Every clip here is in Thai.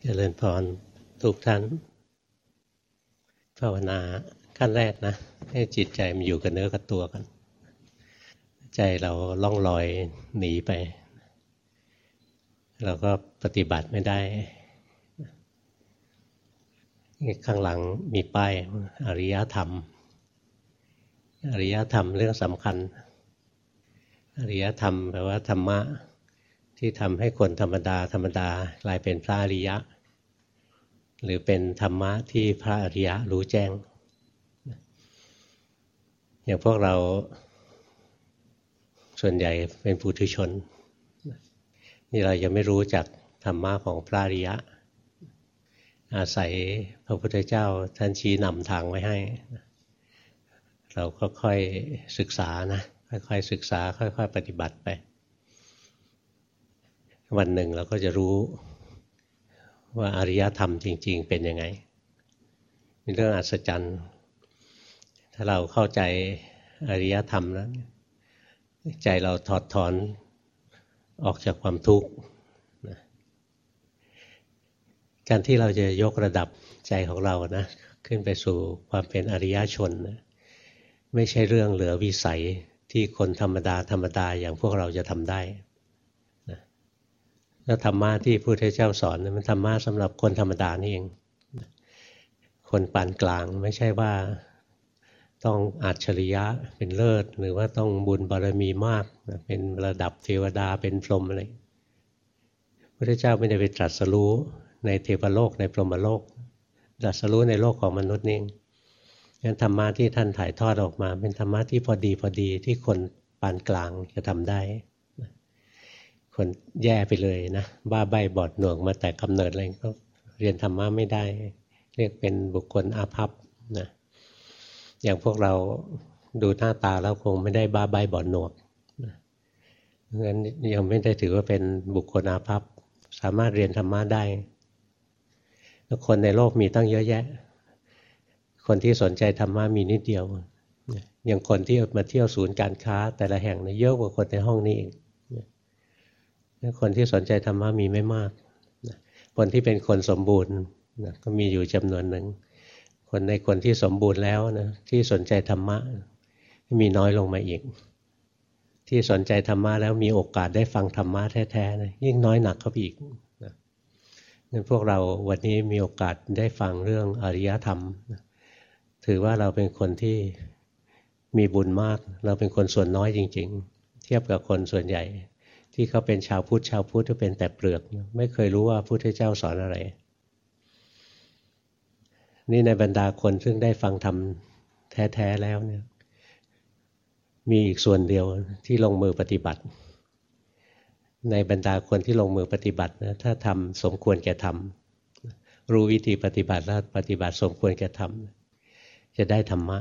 เจริญพรทุกท่านภาวนาขั้นแรกนะให้จิตใจมันอยู่กับเนื้อกับตัวกันใจเราล่องลอยหนีไปเราก็ปฏิบัติไม่ได้ข้างหลังมีป้ายอริยธรรมอริยธรรมเรื่องสำคัญอริยธรรมแปลว่าธรรมะที่ทำให้คนธรรมดากลายเป็นพระอริยะหรือเป็นธรรมะที่พระอริยะรู้แจ้งอย่างพวกเราส่วนใหญ่เป็นปุถุชนนี่เรายังไม่รู้จักธรรมะของพระอริยะอาศัยพระพุทธเจ้าท่านชี้นำทางไว้ให้เราก็ค่อยศึกษานะค่อยๆศึกษาค่อยๆปฏิบัติไปวันหนึ่งเราก็จะรู้ว่าอริยธรรมจริงๆเป็นยังไงเป็นเรื่องอัศจรรย์ถ้าเราเข้าใจอริยธรรมแล้วใจเราถอดถอนออกจากความทุกข์การที่เราจะยกระดับใจของเรานะขึ้นไปสู่ความเป็นอริยชนนะไม่ใช่เรื่องเหลือวิสัยที่คนธรรมดาอย่างพวกเราจะทำได้แล้วธรรมะที่พระพุทธเจ้าสอนมันธรรมะสำหรับคนธรรมดานี่เองคนปานกลางไม่ใช่ว่าต้องอัจฉริยะเป็นเลิศหรือว่าต้องบุญบารมีมากเป็นระดับเทวดาเป็นพรหมอะไรพระพุทธเจ้าไม่ได้ไปตรัสรู้ในเทวโลกในพรหมโลกตรัสรู้ในโลกของมนุษย์นี่เองงั้นธรรมะที่ท่านถ่ายทอดออกมาเป็นธรรมะที่พอดีที่คนปานกลางจะทำได้คนแย่ไปเลยนะบ้าใบบอดหนวกมาแต่กำเนิดอะไรก็เรียนธรรมะไม่ได้เรียกเป็นบุคคลอาภัพนะอย่างพวกเราดูหน้าตาแล้วคงไม่ได้บ้าใบบอดหนวกนะงั้นยังไม่ได้ถือว่าเป็นบุคคลอาภัพสามารถเรียนธรรมะได้แล้วคนในโลกมีตั้งเยอะแยะคนที่สนใจธรรมะมีนิดเดียวอย่างคนที่มาเที่ยวศูนย์การค้าแต่ละแห่งเนี่ยเยอะกว่าคนในห้องนี้เองคนที่สนใจธรรมะมีไม่มากคนที่เป็นคนสมบูรณ์ก็มีอยู่จำนวนหนึ่งคนที่สมบูรณ์แล้วนะที่สนใจธรรมะมีน้อยลงมาอีกที่สนใจธรรมะแล้วมีโอกาสได้ฟังธรรมะแท้ๆนะยิ่งน้อยหนักเข้าไปอีกงั้นพวกเราวันนี้มีโอกาสได้ฟังเรื่องอริยธรรมถือว่าเราเป็นคนที่มีบุญมากเราเป็นคนส่วนน้อยจริงๆเทียบกับคนส่วนใหญ่ที่เขาเป็นชาวพุทธก็เป็นแต่เปลือกไม่เคยรู้ว่าพระพุทธเจ้าสอนอะไรนี่ในบรรดาคนซึ่งได้ฟังธรรมแท้ๆแล้วเนี่ยมีอีกส่วนเดียวที่ลงมือปฏิบัติในบรรดาคนที่ลงมือปฏิบัตินะถ้าทำสมควรแก่ทำรู้วิธีปฏิบัติแล้วปฏิบัติสมควรแก่ทำจะได้ธรรมะ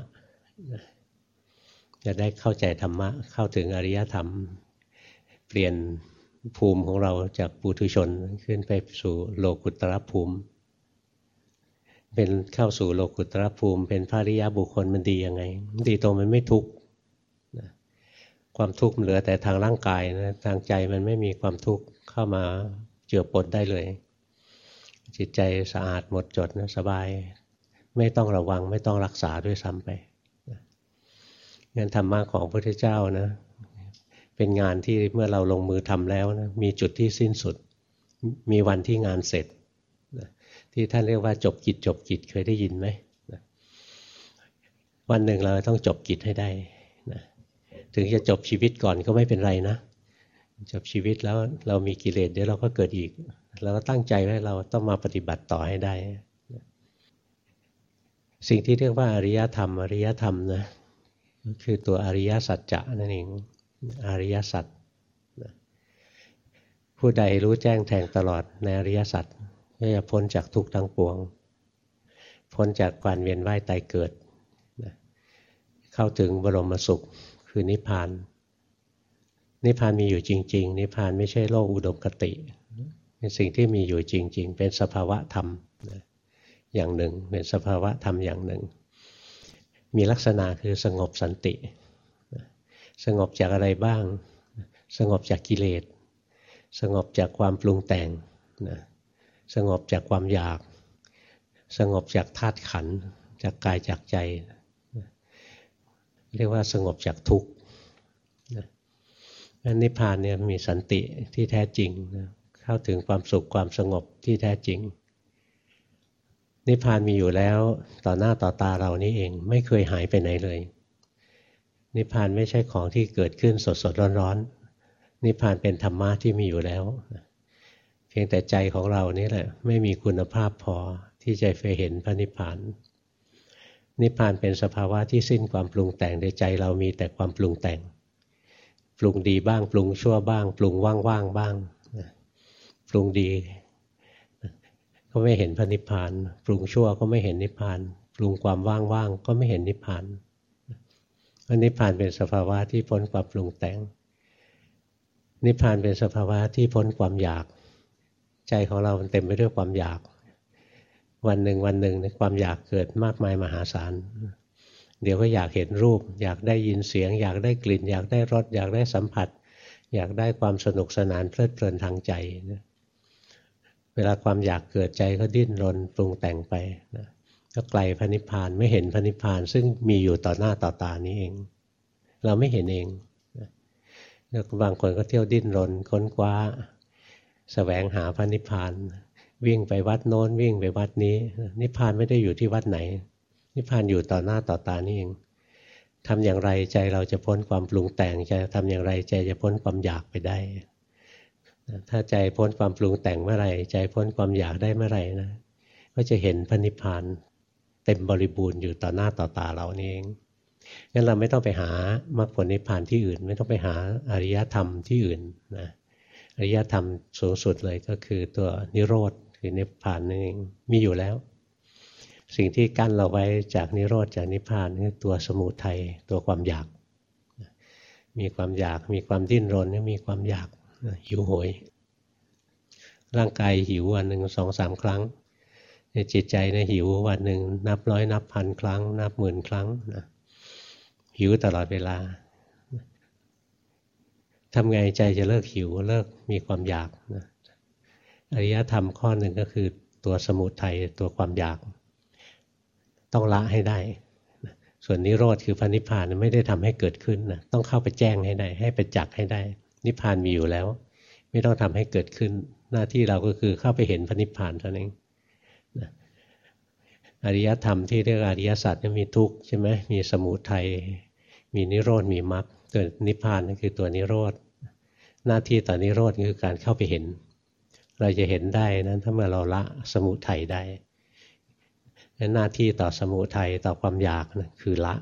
จะได้เข้าใจธรรมะเข้าถึงอริยธรรมเปลี่ยนภูมิของเราจากปุถุชนขึ้นไปสู่โลกุตตรภูมิเป็นเข้าสู่โลกุตตรภูมิเป็นพระอริยบุคคลมันดียังไงดีตรงมันไม่ทุกข์ความทุกข์มันเหลือแต่ทางร่างกายนะทางใจมันไม่มีความทุกข์เข้ามาเจือปนได้เลยจิตใจสะอาดหมดจดนะสบายไม่ต้องระวังไม่ต้องรักษาด้วยซ้ำไปงั้นธรรมะของพระพุทธเจ้านะเป็นงานที่เมื่อเราลงมือทำแล้วนะมีจุดที่สิ้นสุดมีวันที่งานเสร็จนะที่ท่านเรียกว่าจบกิจเคยได้ยินไหมนะวันหนึ่งเราต้องจบกิจให้ได้นะถึงจะจบชีวิตก่อนก็ไม่เป็นไรนะจบชีวิตแล้วเรามีกิเลสเดี๋ยวเราก็เกิดอีกเราก็ตั้งใจไว้เราต้องมาปฏิบัติต่อให้ได้นะสิ่งที่เรียกว่าอริยธรรมนะก็คือตัวอริยสัจจะนั่นเองอริยสัจผู้ใดรู้แจ้งแทงตลอดในอริยสัจก็จะพ้นจากทุกข์ทั้งปวงพ้นจากการเวียนว่ายตายเกิดเข้าถึงบรมสุขคือนิพพานมีอยู่จริงๆนิพพานไม่ใช่โลกอุดมคติเป็นสิ่งที่มีอยู่จริงๆเป็นสภาวะธรรมอย่างหนึ่งเป็นสภาวะธรรมอย่างหนึ่งมีลักษณะคือสงบสันติสงบจากอะไรบ้างสงบจากกิเลสสงบจากความปรุงแต่งนะสงบจากความอยากสงบจากธาตุขันธ์จากกายจากใจเรียกว่าสงบจากทุกข์นิพพานเนี่ยมีสันติที่แท้จริงเข้าถึงความสุขความสงบที่แท้จริงนิพพานมีอยู่แล้วต่อหน้าต่อตาเรานี่เองไม่เคยหายไปไหนเลยนิพพานไม่ใช่ของที่เกิดขึ้นสดๆร้อนๆนิพพานเป็นธรรมะที่มีอยู่แล้วเพียงแต่ใจของเรานี่แหละไม่มีคุณภาพพอที่จะไปเห็นพระนิพพานนิพพานเป็นสภาวะที่สิ้นความปรุงแต่งในใจเรามีแต่ความปรุงแต่งปรุงดีบ้างปรุงชั่วบ้างปรุงว่างๆบ้างปรุงดีก็ไม่เห็นพระนิพพานปรุงชั่วก็ไม่เห็นนิพพานปรุงความว่างๆก็ไม่เห็นนิพพานนิพพานเป็นสภาวะที่พ้นความปรุงแต่งนิพพานเป็นสภาวะที่พ้นความอยากใจของเรามันเต็มไปด้วยความอยากวันหนึ่งความอยากเกิดมากมายมหาศาลเดี๋ยวก็อยากเห็นรูปอยากได้ยินเสียงอยากได้กลิ่นอยากได้รสอยากได้สัมผัสอยากได้ความสนุกสนานเพลิดเพลินทางใจเวลาความอยากเกิดใจก็ดิ้นรนปรุงแต่งไปก็ไกลพระนิพพานไม่เห็นพระนิพพานซึ่งมีอยู่ต่อหน้าต่อตานี้เองเราไม่เห็นเองแล้วบางคนก็เที่ยวดิ้นรนค้นคว้าแสวงหาพระนิพพานวิ่งไปวัดโน้นวิ่งไปวัดนี้นิพพานไม่ได้อยู่ที่วัดไหนนิพพานอยู่ต่อหน้าต่อตานี่เองทำอย่างไรใจเราจะพ้นความปรุงแต่งจะทำอย่างไรใจจะพ้นความอยากไปได้ถ้าใจพ้นความปรุงแต่งเมื่อไหร่ใจพ้นความอยากได้เมื่อไหร่นะก็จะเห็นพระนิพพานเต็มบริบูรณ์อยู่ต่อหน้าต่อตาเรานี่เองงั้นเราไม่ต้องไปหามรรคผลนิพพานที่อื่นไม่ต้องไปหาอริยธรรมที่อื่นนะอริยธรรมสูงสุดเลยก็คือตัวนิโรธคือนิพพานนั่นเองมีอยู่แล้วสิ่งที่กั้นเราไว้จากนิโรธจากนิพพานคือตัวสมุทัยตัวความอยากมีความอยากมีความดิ้นรนมีความอยากหิวโหยร่างกายหิววันหนึ่ง 2-3 ครั้งในจิตใจเนี่ยหิววันหนึ่งนับร้อยนับพันครั้งนับหมื่นครั้งนะหิวตลอดเวลาทำไงใจจะเลิกหิวเลิกมีความอยากนะอริยธรรมข้อหนึ่งก็คือตัวสมุทัยตัวความอยากต้องละให้ได้ส่วนนิโรธคือพระนิพพานไม่ได้ทำให้เกิดขึ้นนะต้องเข้าไปแจ้งให้ได้ให้ไปจักให้ได้นิพพานมีอยู่แล้วไม่ต้องทำให้เกิดขึ้นหน้าที่เราก็คือเข้าไปเห็นพระนิพพานเท่านั้นอริยธรรมที่เรียกอริยสัจมีทุกข์ใช่ไหมมีสมุทัยมีนิโรธมีมรรคตัวนิพพานนั่นคือตัวนิโรธหน้าที่ต่อนิโรธคือการเข้าไปเห็นเราจะเห็นได้นั้นถ้าเมื่อเราละสมุทัยได้หน้าที่ต่อสมุทัยต่อความอยากนะคือละ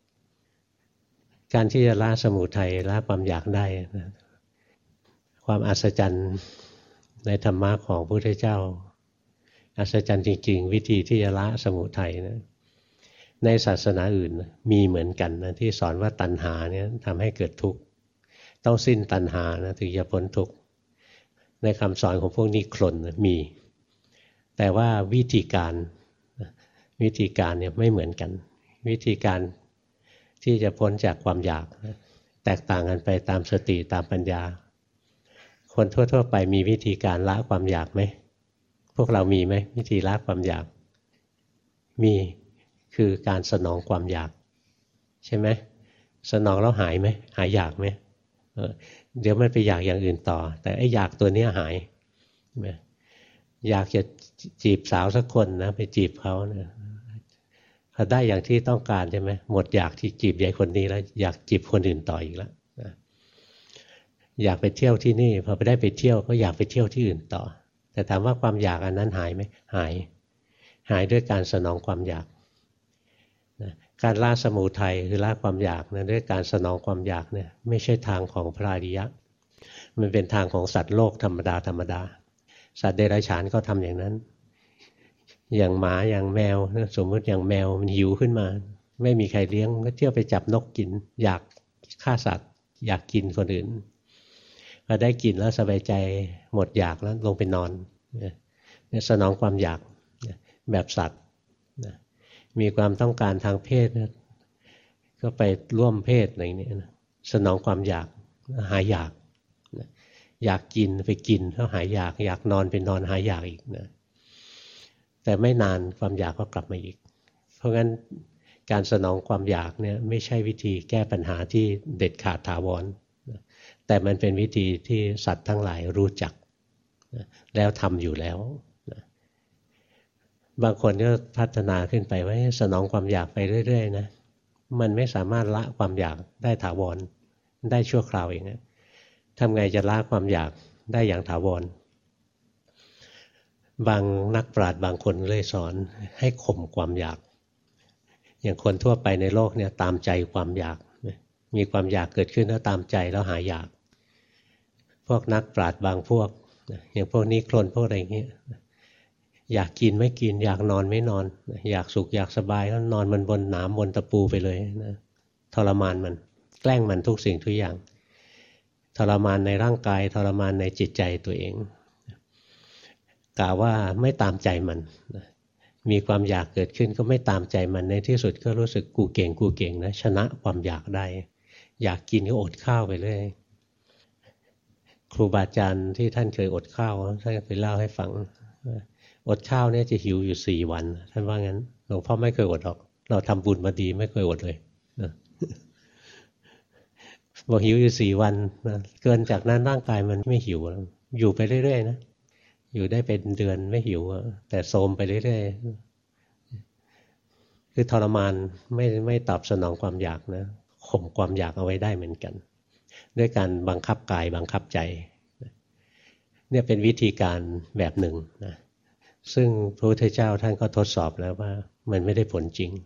การที่จะละสมุทัยละความอยากได้นะความอัศจรรย์ในธรรมะของพระพุทธเจ้าอัศจรรย์จริงๆวิธีที่จะละสมุทัยนะในศาสนาอื่นมีเหมือนกันนะที่สอนว่าตัณหาเนี่ยทำให้เกิดทุกข์ต้องสิ้นตัณหานะถึงจะพ้นทุกข์ในคำสอนของพวกนิครนมีแต่ว่าวิธีการเนี่ยไม่เหมือนกันวิธีการที่จะพ้นจากความอยากแตกต่างกันไปตามสติตามปัญญาคนทั่วๆไปมีวิธีการละความอยากไหมพวกเรามีไหมวิธีละความอยากมีคือการสนองความอยากใช่ไหมสนองแล้วหายไหมหายอยากไหมเดี๋ยวมันไปอยากอย่างอื่นต่อแต่ไอ้อยากตัวนี้หายอยากจะจีบสาวสักคนนะไปจีบเขาเนี่ยพอได้อย่างที่ต้องการใช่ไหมหมดอยากที่จีบยายคนนี้แล้วอยากจีบคนอื่นต่ออีกแล้วอยากไปเที่ยวที่นี่พอไปได้ไปเที่ยวก็อยากไปเที่ยวที่อื่นต่อแต่ถามว่าความอยากอันนั้นหายไหมหายด้วยการสนองความอยากการละสมุทัยคือละความอยากนะด้วยการสนองความอยากเนี่ยไม่ใช่ทางของพระอริยะมันเป็นทางของสัตว์โลกธรรมดาสัตว์เดรัจฉานก็ทำอย่างนั้นอย่างหมาอย่างแมวสมมติอย่างแมวมันหิวขึ้นมาไม่มีใครเลี้ยงก็เที่ยวไปจับนกกินอยากฆ่าสัตว์อยากกินคนอื่นพอได้กินแล้วสบายใจหมดอยากแล้วลงไปนอนเนี่ยสนองความอยากแบบสัตว์มีความต้องการทางเพศก็ไปร่วมเพศอะไรนี้สนองความอยากหายอยากกินไปกินแล้วหายอยากนอนไปนอนหายอยากอีกนะแต่ไม่นานความอยากก็กลับมาอีกเพราะงั้นการสนองความอยากเนี่ยไม่ใช่วิธีแก้ปัญหาที่เด็ดขาดถาวรแต่มันเป็นวิธีที่สัตว์ทั้งหลายรู้จักแล้วทำอยู่แล้วบางคนก็พัฒนาขึ้นไปว่าสนองความอยากไปเรื่อยๆนะมันไม่สามารถละความอยากได้ถาวรได้ชั่วคราวเองนะทำไงจะละความอยากได้อย่างถาวรบางนักปราชญ์บางคนเลยสอนให้ข่มความอยากอย่างคนทั่วไปในโลกเนี่ยตามใจความอยากมีความอยากเกิดขึ้นแล้วตามใจแล้วหายอยากพวกนักปราชญ์บางพวกอย่างพวกนิครนพวกอะไรอย่างเงี้ยอยากกินไม่กินอยากนอนไม่นอนอยากสุขอยากสบายก็นอนมันบนหนามบนตะปูไปเลยนะทรมานมันแกล้งมันทุกสิ่งทุกอย่างทรมานในร่างกายทรมานในจิตใจตัวเองกล่าวว่าไม่ตามใจมันมีความอยากเกิดขึ้นก็ไม่ตามใจมันในที่สุดก็รู้สึกกูเก่งนะชนะความอยากได้อยากกินก็อดข้าวไปเรื่อยครูบาอาจารย์ที่ท่านเคยอดข้าวท่านเคยเล่าให้ฟังอดข้าวเนี่ยจะหิวอยู่4 วันท่านว่างั้นหลวงพ่อไม่เคยอดหรอกเราทำบุญมาดีไม่เคยอดเลยบอกหิวอยู่4 วันนะเกินจากนั้นร่างกายมันไม่หิวอยู่ไปเรื่อยๆนะอยู่ได้เป็นเดือนไม่หิวแต่โทรมไปเรื่อยๆคือทรมานไม่ตอบสนองความอยากนะข่มความอยากเอาไว้ได้เหมือนกันด้วยการบังคับกายบังคับใจเนี่ยเป็นวิธีการแบบหนึ่งนะซึ่งพระพุทธเจ้าท่านก็ทดสอบแล้วว่ามันไม่ได้ผลจริง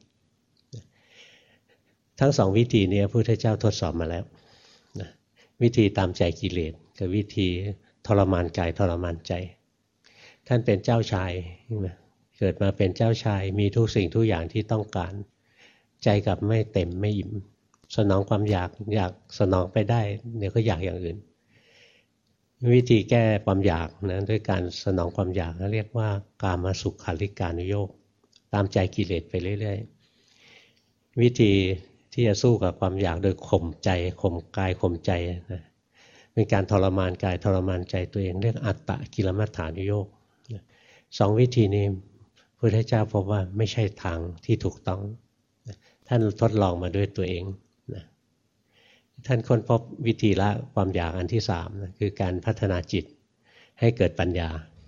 ทั้ง2 วิธีนี้พระพุทธเจ้าทดสอบมาแล้วนะวิธีตามใจกิเลสกับวิธีทรมานกายทรมานใจท่านเป็นเจ้าชายเกิดมาเป็นเจ้าชายมีทุกสิ่งทุกอย่างที่ต้องการใจกับไม่เต็มไม่อิ่มสนองความอยากสนองไปได้เดี๋ยวก็อยากอย่างอื่นวิธีแก้ความอยากนะด้วยการสนองความอยากเรียกว่ากามสุขาริการุโยคตามใจกิเลสไปเรื่อยๆวิธีที่จะสู้กับความอยากโดยข่มใจข่มกายข่มใจนะเป็นการทรมานกายทรมานใจตัวเองเรียกอัตตะกิลมัฏฐานุโยค2 วิธีนี้พระพุทธเจ้าพบว่าไม่ใช่ทางที่ถูกต้องท่านทดลองมาด้วยตัวเองนะท่านค้นพบวิธีละความอยากอันที่3นะคือการพัฒนาจิตให้เกิดปัญญา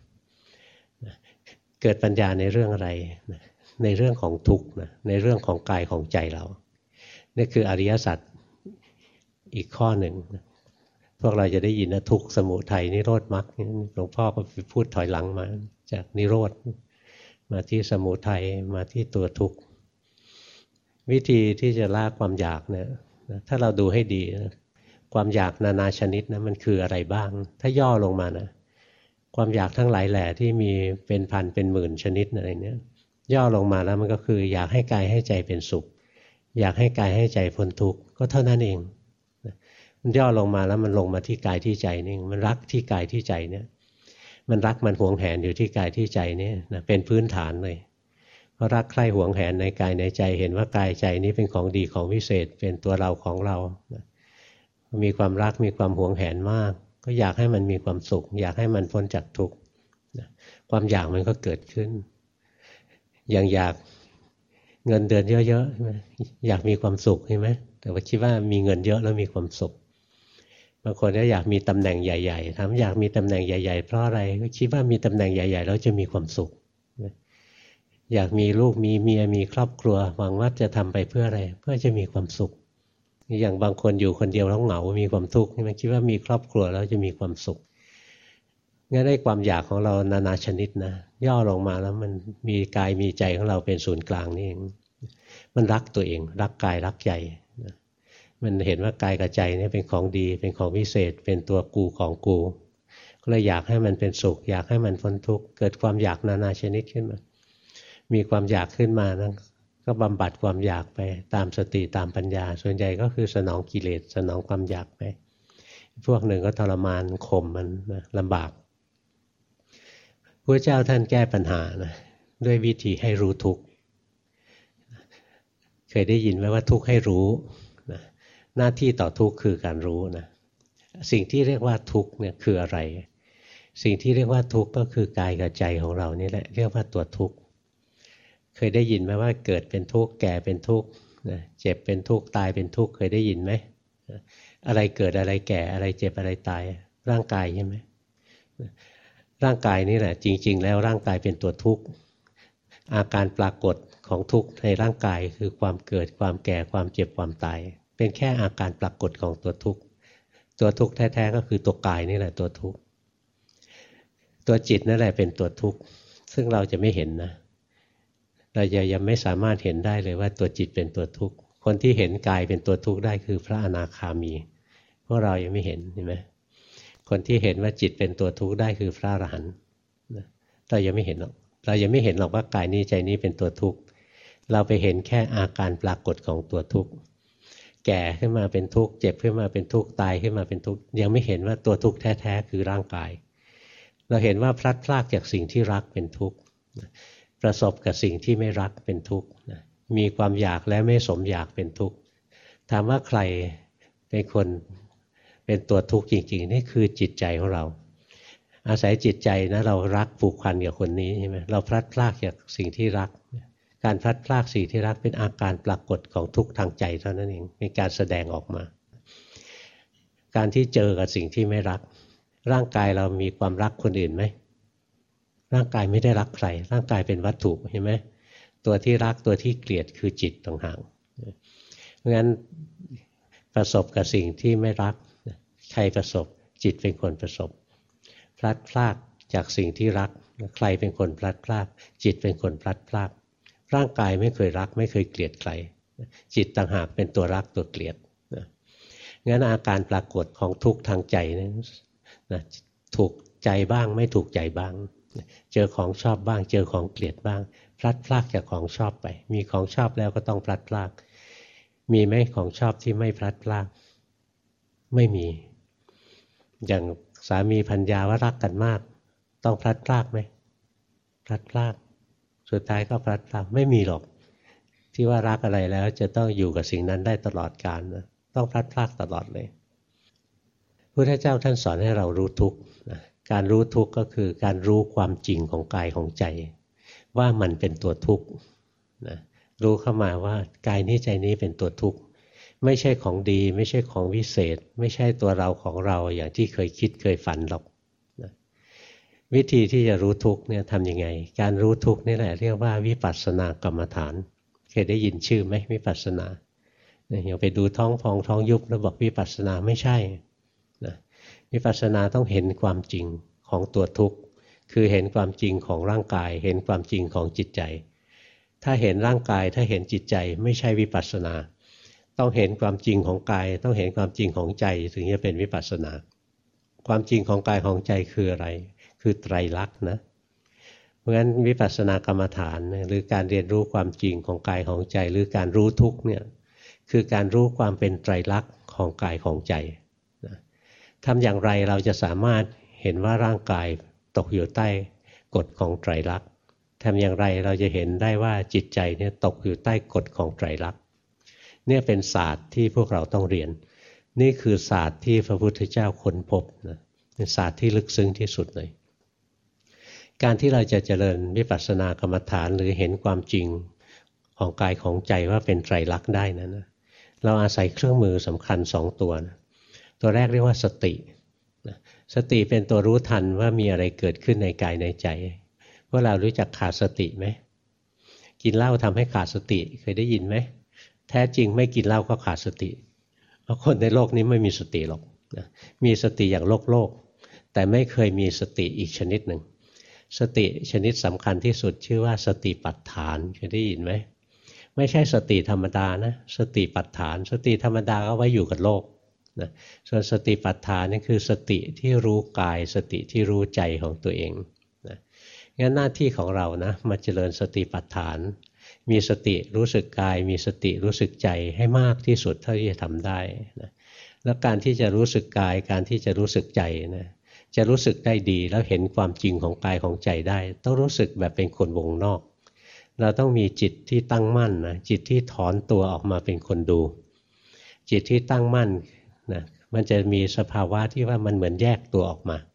เกิดปัญญาในเรื่องอะไรในเรื่องของทุกข์นะในเรื่องของกายของใจเรานี่คืออริยสัจอีกข้อหนึ่งพวกเราจะได้ยินนะทุกข์สมุทัยนิโรธมรรคหลวงพ่อก็พูดถอยหลังมาจากนิโรธมาที่สมุทัยมาที่ตัวทุกข์วิธีที่จะละความอยากเนี่ยถ้าเราดูให้ดีนะความอยากนานาชนิดนะมันคืออะไรบ้างถ้าย่อลงมานะความอยากทั้งหลายแหล่ที่มีเป็นพันเป็นหมื่นชนิดอะไรเนี่ยย่อลงมาแล้วมันก็คืออยากให้กายให้ใจเป็นสุขอยากให้กายให้ใจพ้นทุกข์ก็เท่านั้นเองมันย่อลงมาแล้วมันลงมาที่กายที่ใจนี่มันรักที่กายที่ใจเนี่ยมันรักมันหวงแหนอยู่ที่กายที่ใจนี่นะเป็นพื้นฐานเลยเพราะรักใคร่หวงแหนในกายในใจเห็นว่ากายใจนี้เป็นของดีของวิเศษเป็นตัวเราของเรามีความรักมีความหวงแหนมากก็อยากให้มันมีความสุขอยากให้มันพ้นจากทุกข์ความอยากมันก็เกิดขึ้นอย่างอยากเงินเดือนเยอะๆอยากมีความสุขใช่ไหมแต่ว่าคิดว่ามีเงินเยอะแล้วมีความสุขบางคนก็อยากมีตำแหน่งใหญ่ๆถามอยากมีตำแหน่งใหญ่ๆเพราะอะไรก็คิดว่ามีตำแหน่งใหญ่ๆแล้วจะมีความสุขอยากมีลูกมีเมียมีครอบครัวหวังว่าจะทำไปเพื่ออะไรเพื่อจะมีความสุขอย่างบางคนอยู่คนเดียวแล้วเหงามีความทุกข์มันคิดว่ามีครอบครัวแล้วจะมีความสุขงั้นได้ความอยากของเรานานาชนิดนะย่อลงมาแล้วมันมีกายมีใจของเราเป็นศูนย์กลางนี่เองมันรักตัวเองรักกายรักใจมันเห็นว่ากายกับใจนี่เป็นของดีเป็นของวิเศษเป็นตัวกูของกูก็เลยอยากให้มันเป็นสุขอยากให้มันพ้นทุกข์เกิดความอยากนานาชนิดขึ้นมามีความอยากขึ้นมานะก็บำบัดความอยากไปตามสติตามปัญญาส่วนใหญ่ก็คือสนองกิเลสสนองความอยากไปพวกหนึ่งก็ทรมานข่มมันนะลำบากพระเจ้าท่านแก้ปัญหานะด้วยวิธีให้รู้ทุกข์เคยได้ยินไหมว่าทุกข์ให้รู้นะหน้าที่ต่อทุกข์คือการรู้นะสิ่งที่เรียกว่าทุกข์เนี่ยคืออะไรสิ่งที่เรียกว่าทุกข์ก็คือกายกับใจของเรานี่แหละเรียกว่าตัวทุกข์เคยได้ยินไหมว่าเกิดเป็นทุกข์แก่เป็นทุกข์เจ็บเป็นทุกข์ตายเป็นทุกข์เคยได้ยินไหมอะไรเกิดอะไรแก่อะไรเจ็บอะไรตายร่างกายใช่ไหมร่างกายนี่แหละจริงๆแล้วร่างกายเป็นตัวทุกข์อาการปรากฏของทุกข์ในร่างกายคือความเกิดความแก่ความเจ็บความตายเป็นแค่อาการปรากฏของตัวทุกข์ตัวทุกข์แท้ๆก็คือตัวกายนี่แหละตัวทุกข์ตัวจิตนั่นแหละเป็นตัวทุกข์ซึ่งเราจะไม่เห็นนะเรายังไม่สามารถเห็นได้เลยว่าตัวจิตเป็นตัวทุกข์คนที่เห็นกายเป็นตัวทุกข์ได้คือพระอนาคามีพวกเรายังไม่เห็นเห็นไหมคนที่เห็นว่าจิตเป็นตัวทุกข์ได้คือพระอรหันต์เรายังไม่เห็นหรอกเรายังไม่เห็นหรอกว่ากายนี้ใจนี้เป็นตัวทุกข์เราไปเห็นแค่อาการปรากฏของตัวทุกข์แก่ขึ้นมาเป็นทุกข์เจ็บขึ้นมาเป็นทุกข์ตายขึ้นมาเป็นทุกข์ยังไม่เห็นว่าตัวทุกข์แท้ๆคือร่างกายเราเห็นว่าพลัดพรากจากสิ่งที่รักเป็นทุกข์ประสบกับสิ่งที่ไม่รักเป็นทุกข์มีความอยากและไม่สมอยากเป็นทุกข์ถามว่าใครเป็นคนเป็นตัวทุกข์จริงๆนี่คือจิตใจของเราอาศัยจิตใจนะเรารักผูกพันกับคนนี้ใช่ไหมเราพลัดพรากจากสิ่งที่รักการพลัดพรากสิ่งที่รักเป็นอาการปรากฏของทุกข์ทางใจเท่านั้นเองเป็นการแสดงออกมาการที่เจอกับสิ่งที่ไม่รักร่างกายเรามีความรักคนอื่นไหมร่างกายไม่ได้รักใครร่างกายเป็นวัตถุเห็นไหมตัวที่รักตัวที่เกลียดคือจิตต่างหากเพราะงั้นประสบกับสิ่งที่ไม่รักใครประสบจิตเป็นคนประสบพลัดพรากจากสิ่งที่รักใครเป็นคนพลัดพรากจิตเป็นคนพลัดพรากร่างกายไม่เคยรักไม่เคยเกลียดใครจิตต่างหากเป็นตัวรักตัวเกลียดงั้นอาการปรากฏของทุกข์ทางใจนะถูกใจบ้างไม่ถูกใจบ้างเจอของชอบบ้างเจอของเกลียดบ้างพลัดพรากจากของชอบไปมีของชอบแล้วก็ต้องพลัดพรากมีไหมของชอบที่ไม่พลัดพรากไม่มีอย่างสามีภรรยาว่ารักกันมากต้องพลัดพรากไหมพลัดพรากสุดท้ายก็พลัดพรากไม่มีหรอกที่ว่ารักอะไรแล้วจะต้องอยู่กับสิ่งนั้นได้ตลอดกาลนะต้องพลัดพรากตลอดเลยพุทธเจ้าท่านสอนให้เรารู้ทุกข์นะการรู้ทุกข์ก็คือการรู้ความจริงของกายของใจว่ามันเป็นตัวทุกข์นะรู้เข้ามาว่ากายนี้ใจนี้เป็นตัวทุกข์ไม่ใช่ของดีไม่ใช่ของวิเศษไม่ใช่ตัวเราของเราอย่างที่เคยคิดเคยฝันหรอกนะวิธีที่จะรู้ทุกข์เนี่ยทำยังไงการรู้ทุกข์นี่แหละเรียกว่าวิปัสสนากรรมฐานเคยได้ยินชื่อไหมวิปัสสนาอย่าไปดูท้องพองท้องยุบแล้วบอกวิปัสสนาไม่ใช่นะวิปัสสนาต้องเห็นความจริงของตัวทุกข์คือเห็นความจริงของร่างกายเห็นความจริงของจิตใจถ้าเห็นร่างกายถ้าเห็นจิตใจไม่ใช่วิปัสสนาต้องเห็นความจริงของกายต้องเห็นความจริงของใจถึงจะเป็นวิปัสสนาความจริงของกายของใจคืออะไรคือไตรลักษณ์นะเพราะฉะนั้นวิปัสสนากรรมฐานหรือการเรียนรู้ความจริงของกายของใจหรือการรู้ทุกข์เนี่ยคือการรู้ความเป็นไตรลักษณ์ของกายของใจนะทำอย่างไรเราจะสามารถเห็นว่าร่างกายตกอยู่ใต้กฎของไตรลักษณ์ทำอย่างไรเราจะเห็นได้ว่าจิตใจเนี่ยตกอยู่ใต้กฎของไตรลักษณ์เนี่ยเป็นศาสตร์ที่พวกเราต้องเรียนนี่คือศาสตร์ที่พระพุทธเจ้าค้นพบนะเป็นศาสตร์ที่ลึกซึ้งที่สุดเลยการที่เราจะเจริญวิปัสสนากรรมฐานหรือเห็นความจริงของกายของใจว่าเป็นไตรลักษณ์ได้นั้นนะเราอาศัยเครื่องมือสำคัญ2ตัวนะตัวแรกเรียกว่าสติสติเป็นตัวรู้ทันว่ามีอะไรเกิดขึ้นในกายในใจพวกเรารู้จักขาดสติไหมกินเหล้าทำให้ขาดสติเคยได้ยินไหมแท้จริงไม่กินเหล้าก็ขาดสติเพราะคนในโลกนี้ไม่มีสติหรอกนะมีสติอย่างโลกแต่ไม่เคยมีสติอีกชนิดหนึ่งสติชนิดสำคัญที่สุดชื่อว่าสติปัฏฐานเคยได้ยินไหมไม่ใช่สติธรรมดานะสติปัฏฐานสติธรรมดาก็ไว้อยู่กับโลกนะส่วนสติปัฏฐานนี่คือสติที่รู้กายสติที่รู้ใจของตัวเองนะงั้นหน้าที่ของเรานะมาเจริญสติปัฏฐานมีสติรู้สึกกายมีสติรู้สึกใจให้มากที่สุดเท่าที่จะทำได้นะแล้วการที่จะรู้สึกกายการที่จะรู้สึกใจนะจะรู้สึกได้ดีแล้วเห็นความจริงของกายของใจได้ต้องรู้สึกแบบเป็นคนวงนอกเราต้องมีจิตที่ตั้งมั่นนะจิตที่ถอนตัวออกมาเป็นคนดูจิตที่ตั้งมั่นนะมันจะมีสภาวะที่ว่ามันเหมือนแยกตัวออกมา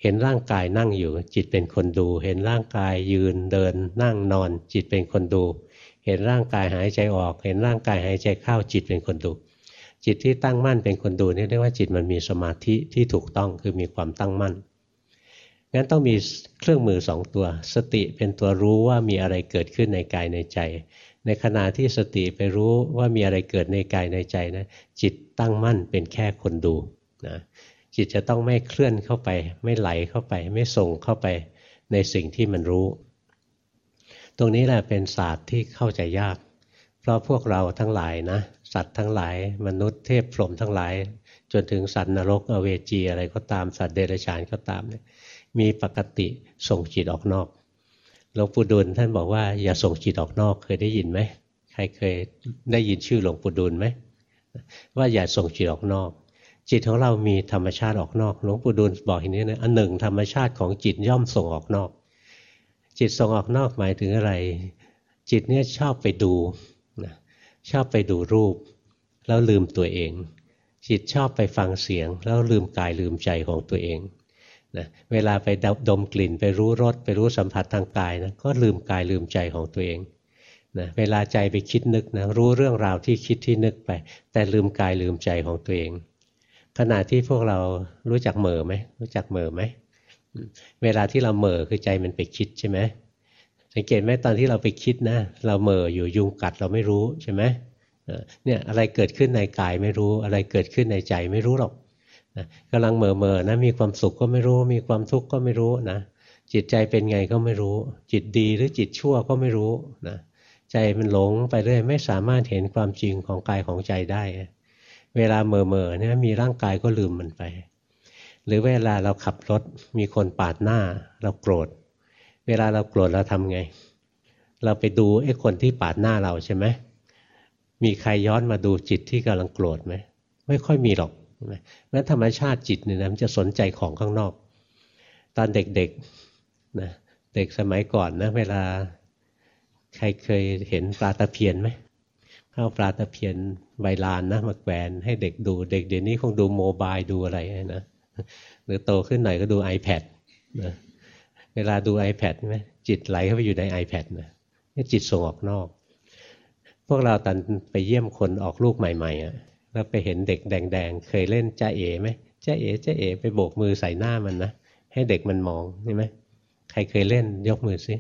เห็นร่างกายนั่งอยู่จิตเป็นคนดูเห็นร่างกายยืนเดินนั่งนอนจิตเป็นคนดูเห็นร่างกายหายใจออกเห็นร่างกายหายใจเข้าจิตเป็นคนดูจิตที่ตั้งมั่นเป็นคนดูนี่เรียกว่าจิตมันมีสมาธิที่ถูกต้องคือมีความตั้งมั่นงั้นต้องมีเครื่องมือสองตัวสติเป็นตัวรู้ว่ามีอะไรเกิดขึ้นในกายในใจในขณะที่สติไปรู้ว่ามีอะไรเกิดในกายในใจนะจิตตั้งมั่นเป็นแค่คนดูนะจิตจะต้องไม่เคลื่อนเข้าไปไม่ไหลเข้าไปไม่ส่งเข้าไปในสิ่งที่มันรู้ตรงนี้แหละเป็นศาสตร์ที่เข้าใจยากเพราะพวกเราทั้งหลายนะสัตว์ทั้งหลายมนุษย์เทพพรหมทั้งหลายจนถึงสัตว์นรกอเวจีอะไรก็ตามสัตว์เดรัจฉานก็ตามเนี่ยมีปกติส่งจิตออกนอกหลวงปู่ดูลท่านบอกว่าอย่าส่งจิตออกนอกเคยได้ยินไหมใครเคยได้ยินชื่อหลวงปู่ดูลไหมว่าอย่าส่งจิตออกนอกจิตของเรามีธรรมชาติออกนอกหลวงปู่ดูลบอกอย่างนี้นะอันหนึ่งธรรมชาติของจิตย่อมส่งออกนอกจิตส่งออกนอกหมายถึงอะไรจิตเนี่ยชอบไปดูนะชอบไปดูรูปแล้วลืมตัวเองจิตชอบไปฟังเสียงแล้วลืมกายลืมใจของตัวเองนะเวลาไปดมกลิ่นไปรู้รสไปรู้สัมผัสทางกายนะก็ลืมกายลืมใจของตัวเองนะเวลาใจไปคิดนึกนะรู้เรื่องราวที่คิดที่นึกไปแต่ลืมกายลืมใจของตัวเองขณะที่พวกเรารู้จักเหม่อไหมรู้จักเหม่อไหมเวลาที่เราเหม่อคือใจมันไปคิดใช่ไหมสังเกตไหมตอนที่เราไปคิดนะเราเหม่ออยู่ยุงกัดเราไม่รู้ใช่ไหมเนี่ยอะไรเกิดขึ้นในกายไม่รู้อะไรเกิดขึ้นในใจไม่รู้หรอกนะกำลังเหม่อนะมีความสุขก็ไม่รู้มีความทุกข์ก็ไม่รู้นะจิตใจเป็นไงก็ไม่รู้จิตดีหรือจิตชั่วก็ไม่รู้นะใจมันหลงไปเรื่อยไม่สามารถเห็นความจริงของกายของใจได้เวลาเหม่อเนี่ยมีร่างกายก็ลืมมันไปหรือเวลาเราขับรถมีคนปาดหน้าเราโกรธเวลาเราโกรธเราทำไงเราไปดูไอ้คนที่ปาดหน้าเราใช่ไหมมีใครย้อนมาดูจิตที่กำลังโกรธไหมไม่ค่อยมีหรอกนั้นธรรมชาติจิตเนี่ยนะมันจะสนใจของข้างนอกตอนเด็กๆนะเด็กสมัยก่อนนะเวลาใครเคยเห็นปลาตะเพียนไหมเข้าปลาตะเพียนใบลานนะมาแกวนให้เด็กดูเด็กเดี๋ยวนี้คงดูโมบายดูอะไรนะหรือโตขึ้นหน่อยก็ดู iPad นะเวลาดู iPad ใช่ไหมจิตไหลเข้าไปอยู่ใน iPad นะนี่จิตส่งออกนอกพวกเราตอนไปเยี่ยมคนออกลูกใหม่ๆแล้วไปเห็นเด็กแดงๆเคยเล่นจ้าเอ๋ไหมจ้าเอ๋จ้าเอ๋ไปโบกมือใส่หน้ามันนะให้เด็กมันมองใช่ไหมใครเคยเล่นยกมือสิ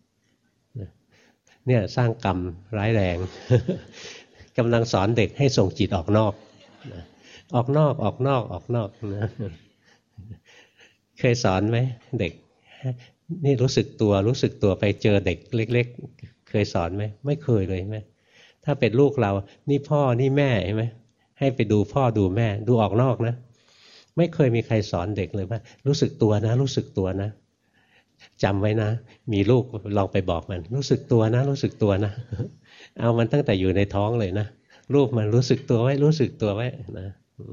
เนี่ยสร้างกรรมร้ายแรง กำลังสอนเด็กให้ส่งจิตออกนอกออกนอกออกนอกออกนอกนะเคยสอนไหมเด็กนี่รู้สึกตัวไปเจอเด็กเล็กๆเคยสอนไหมไม่เคยเลยไหมถ้าเป็นลูกเรานี่พ่อนี่แม่ใช่ไหมให้ไปดูพ่อดูแม่ดูออกนอกนะไม่เคยมีใครสอนเด็กเลยว่ารู้สึกตัวนะรู้สึกตัวนะจำไว้นะมีลูกลองไปบอกมันรู้สึกตัวนะรู้สึกตัวนะเอามันตั้งแต่อยู่ในท้องเลยนะรูปมันรู้สึกตัวไว้รู้สึกตัวไว้นะ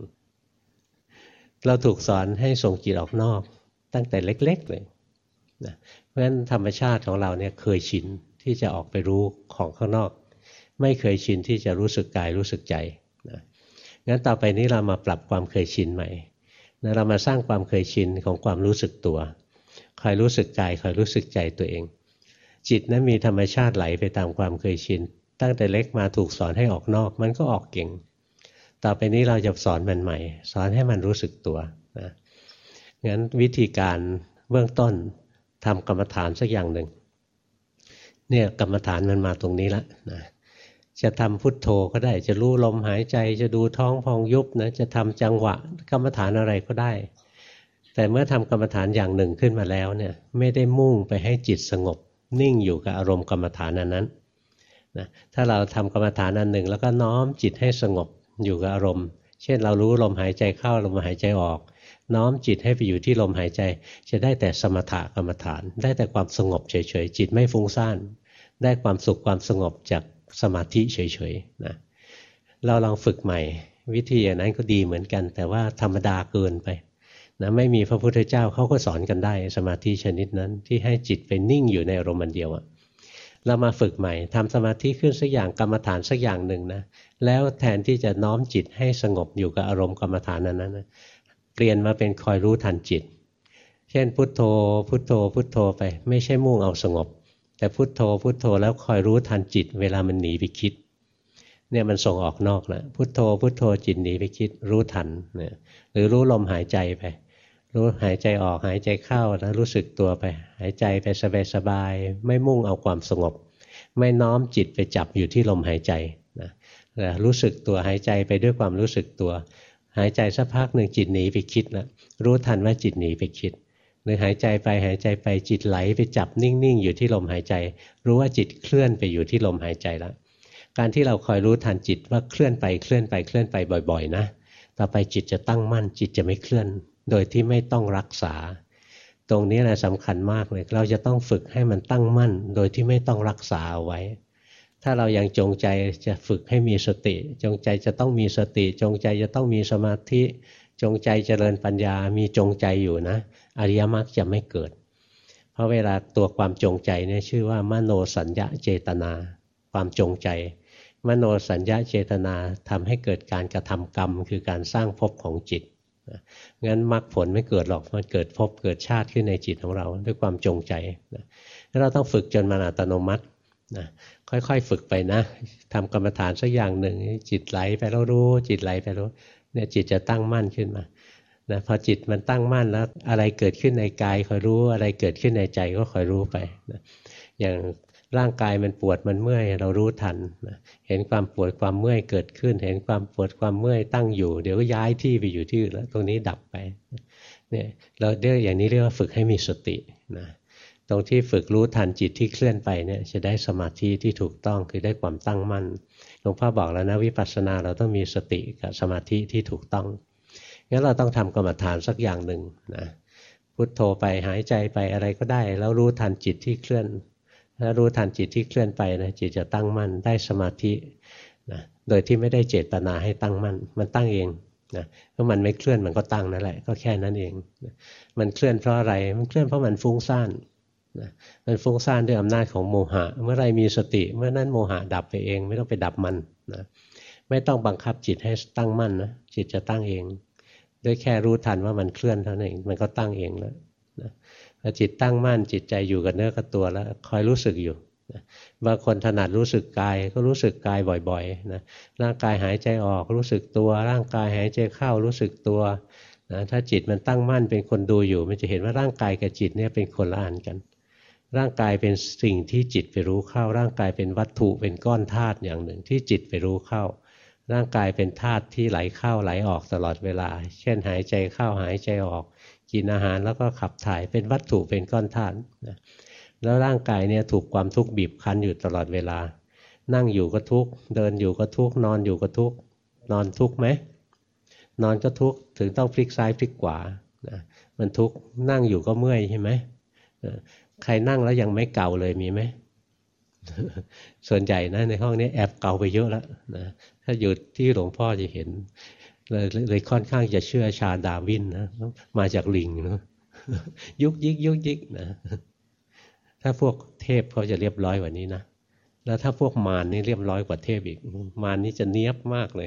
เราถูกสอนให้ส่งจิตออกนอกตั้งแต่เล็กๆเลยนะเพราะฉะนั้นธรรมชาติของเราเนี่ยเคยชินที่จะออกไปรู้ของข้างนอกไม่เคยชินที่จะรู้สึกกายรู้สึกใจนะงั้นต่อไปนี้เรามาปรับความเคยชินใหม่นะเรามาสร้างความเคยชินของความรู้สึกตัวคอยรู้สึกกายคอยรู้สึกใจตัวเองจิตนั้นมีธรรมชาติไหลไปตามความเคยชินตั้งแต่เล็กมาถูกสอนให้ออกนอกมันก็ออกเก่งต่อไปนี้เราจะสอนมันใหม่สอนให้มันรู้สึกตัวนะงั้นวิธีการเบื้องต้นทำกรรมฐานสักอย่างหนึ่งเนี่ยกรรมฐานมันมาตรงนี้ละนะจะทำพุทโธก็ได้จะรู้ลมหายใจจะดูท้องพองยุบนะจะทำจังหวะกรรมฐานอะไรก็ได้แต่เมื่อทำกรรมฐานอย่างหนึ่งขึ้นมาแล้วเนี่ยไม่ได้มุ่งไปให้จิตสงบนิ่งอยู่กับอารมณ์กรรมฐานนั้นนะถ้าเราทำกรรมฐานอันหนึ่งแล้วก็น้อมจิตให้สงบอยู่กับอารมณ์เช่นเรารู้ลมหายใจเข้าลมหายใจออกน้อมจิตให้ไปอยู่ที่ลมหายใจจะได้แต่สมถกรรมฐานได้แต่ความสงบเฉยๆจิตไม่ฟุ้งซ่านได้ความสุขความสงบจากสมาธิเฉยๆนะเราลองฝึกใหม่วิธีอย่างนั้นก็ดีเหมือนกันแต่ว่าธรรมดาเกินไปนะไม่มีพระพุทธเจ้าเขาก็สอนกันได้สมาธิชนิดนั้นที่ให้จิตไปนิ่งอยู่ในอารมณ์เดียวเรามาฝึกใหม่ทำสมาธิขึ้นสักอย่างกรรมฐานสักอย่างหนึ่งนะแล้วแทนที่จะน้อมจิตให้สงบอยู่กับอารมณ์กรรมฐานนั้นนะเปลี่ยนมาเป็นคอยรู้ทันจิตเช่นพุทโธพุทโธพุทโธไปไม่ใช่มุ่งเอาสงบแต่พุทโธพุทโธแล้วคอยรู้ทันจิตเวลามันหนีไปคิดเนี่ยมันส่งออกนอกแล้วพุทโธพุทโธจิตหนีไปคิดรู้ทันเนี่ยหรือรู้ลมหายใจไปรู้หายใจออกหายใจเข้าแล้วรู้สึกตัวไปหายใจไปสบายๆไม่มุ่งเอาความสงบไม่น้อมจิตไปจับอยู่ที่ลมหายใจนะแต่รู้สึกตัวหายใจไปด้วยความรู้สึกตัวหายใจสักพักหนึ่งจิตหนีไปคิดแล้วรู้ทันว่าจิตหนีไปคิดหรือหายใจไปจิตไหลไปจับนิ่งๆอยู่ที่ลมหายใจรู้ว่าจิตเคลื่อนไปอยู่ที่ลมหายใจแล้วการที่เราคอยรู้ทันจิตว่าเคลื่อนไปบ่อยๆนะต่อไปจิตจะตั้งมั่นจิตจะไม่เคลื่อนโดยที่ไม่ต้องรักษาตรงนี้แหละสำคัญมากเลยเราจะต้องฝึกให้มันตั้งมั่นโดยที่ไม่ต้องรักษาเอาไว้ถ้าเรายังจงใจจะฝึกให้มีสติจงใจจะต้องมีสติจงใจจะต้องมีสมาธิจงใจเจริญปัญญามีจงใจอยู่นะอริยมรรคจะไม่เกิดเพราะเวลาตัวความจงใจเนี่ยชื่อว่ามโนสัญญาเจตนาความจงใจมโนสัญญาเจตนาทำให้เกิดการกระทำกรรมคือการสร้างภพของจิตงั้นมรรคผลไม่เกิดหรอกมันเกิดภพเกิดชาติขึ้นในจิตของเราด้วยความจงใจแล้วเราต้องฝึกจนมันอัตโนมัตินะค่อยๆฝึกไปนะทำกรรมฐานสักอย่างหนึ่งจิตไหลไปแล้วรู้จิตไหลไปรู้เนี่ยจิตจะตั้งมั่นขึ้นมานะพอจิตมันตั้งมั่นแล้วอะไรเกิดขึ้นในกายคอยรู้อะไรเกิดขึ้นในใจก็คอยรู้ไปนะอย่างร่างกายมันปวดมันเมื่อยเรารู้ทันนะเห็นความปวดความเมื่อยเกิดขึ้นเห็นความปวดความเมื่อยตั้งอยู่เดี๋ยวก็ย้ายที่ไปอยู่ที่อื่นแล้วตรงนี้ดับไปเนี่ยเราเรียกอย่างนี้เรียกว่าฝึกให้มีสตินะตรงที่ฝึกรู้ทันจิตที่เคลื่อนไปเนี่ยจะได้สมาธิที่ถูกต้องคือได้ความตั้งมั่นหลวงพ่อบอกแล้วนะวิปัสสนาเราต้องมีสติกับสมาธิที่ถูกต้องงั้นเราต้องทำกรรมฐานสักอย่างหนึ่งนะพุทโธไปหายใจไปอะไรก็ได้แล้วรู้ทันจิตที่เคลื่อนถ้ารู้ทันจิตที่เคลื่อนไปนะจิตจะตั้งมั่นได้สมาธินะโดยที่ไม่ได้เจตนาให้ตั้งมั่นมันตั้งเองนะเพราะมันไม่เคลื่อนมันก็ตั้งนั่นแหละก็แค่นั้นเองนะมันเคลื่อนเพราะอะไรมันเคลื่อนเพราะมันฟุ้งซ่านนะมันฟุ้งซ่านด้วยอำนาจของโมหะเมื่อไรมีสติเมื่อนั้นโมหะดับไปเองไม่ต้องไปดับมันนะไม่ต้องบังคับจิตให้ตั้งมั่นนะจิตจะตั้งเองด้วยแค่รู้ทันว่ามันเคลื่อนเท่านั้นเองมันก็ตั้งเองแล้วนะพอจิตตั้งมั่นจิตใจอยู่กับเนื้อกับตัวแล้วคอยรู้สึกอยู่นะบางคนถนัดรู้สึกกายก็รู้สึกกายบ่อยๆนะร่างกายหายใจออกรู้สึกตัวร่างกายหายใจเข้ารู้สึกตัวนะถ้าจิตมันตั้งมั่นเป็นคนดูอยู่มันจะเห็นว่าร่างกายกับจิตเนี่ยเป็นคนละอันกันร่างกายเป็นสิ่งที่จิตไปรู้เข้าร่างกายเป็นวัตถุเป็นก้อนธาตุอย่างหนึ่งที่จิตไปรู้เข้าร่างกายเป็นธาตุที่ไหลเข้าไหลออกตลอดเวลาเช่นหายใจเข้าหายใจออกกินอาหารแล้วก็ขับถ่ายเป็นวัตถุเป็นก้อนธาตุนะแล้วร่างกายเนี่ยถูกความทุกข์บีบคั้นอยู่ตลอดเวลานั่งอยู่ก็ทุกข์เดินอยู่ก็ทุกข์นอนอยู่ก็ทุกข์นอนทุกข์ไหมนอนก็ทุกข์ถึงต้องพลิกซ้ายพลิกขวานะมันทุกข์นั่งอยู่ก็เมื่อยใช่ไหมใครนั่งแล้วยังไม่เก่าเลยมีไหม ส่วนใหญ่นะในห้องนี้แอบเก่าไปเยอะแล้วนะถ้าอยู่ที่หลวงพ่อจะเห็นเลยค่อนข้างจะเชื่อชาดาวินนะมาจากลิงเนาะ ยุกยิกนะถ้าพวกเทพเขาจะเรียบร้อยกว่านี้นะแล้วถ้าพวกมารนี่เรียบร้อยกว่าเทพอีกมารนี่จะเนียบมากเลย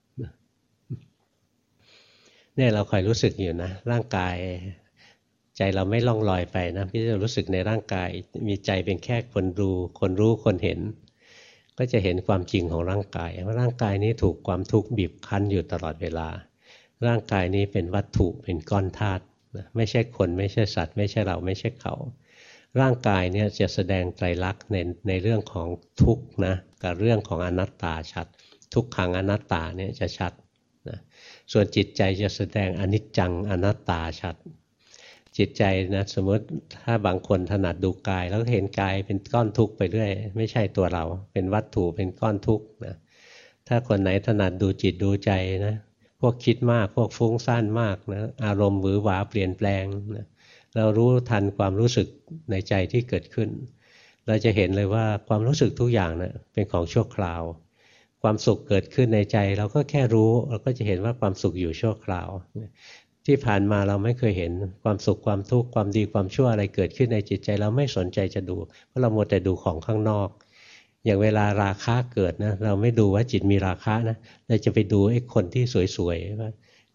เนี่ยเราคอยรู้สึกอยู่นะร่างกายใจเราไม่ล่องลอยไปนะพี่จะรู้สึกในร่างกายมีใจเป็นแค่คนดูคนรู้คนเห็นก็จะเห็นความจริงของร่างกายว่าร่างกายนี้ถูกความทุกข์บีบคั้นอยู่ตลอดเวลาร่างกายนี้เป็นวัตถุเป็นก้อนธาตุไม่ใช่คนไม่ใช่สัตว์ไม่ใช่เราไม่ใช่เขาร่างกายเนี่ยจะแสดงไตรลักษณ์ในเรื่องของทุกข์นะกับเรื่องของอนัตตาชัดทุกขังอนัตตาเนี่ยจะชัดนะส่วนจิตใจจะแสดงอนิจจังอนัตตาชัดจิตใจนะสมมติถ้าบางคนถนัดดูกายแล้วเห็นกายเป็นก้อนทุกข์ไปเรื่อยไม่ใช่ตัวเราเป็นวัตถุเป็นก้อนทุกข์นะถ้าคนไหนถนัดดูจิตดูใจนะพวกคิดมากพวกฟุ้งซ่านมากนะอารมณ์หวือหวาเปลี่ยนแปลงนะเรารู้ทันความรู้สึกในใจที่เกิดขึ้นเราจะเห็นเลยว่าความรู้สึกทุกอย่างนะเป็นของชั่วคราวความสุขเกิดขึ้นในใจเราก็แค่รู้เราก็จะเห็นว่าความสุขอยู่ชั่วคราวที่ผ่านมาเราไม่เคยเห็นความสุขความทุกข์ความดีความชั่วอะไรเกิดขึ้นในจิตใจเราไม่สนใจจะดูเพราะเรามัวแต่ดูของข้างนอกอย่างเวลาราคะเกิดนะเราไม่ดูว่าจิตมีราคะนะเราจะไปดูไอ้คนที่สวยๆว่า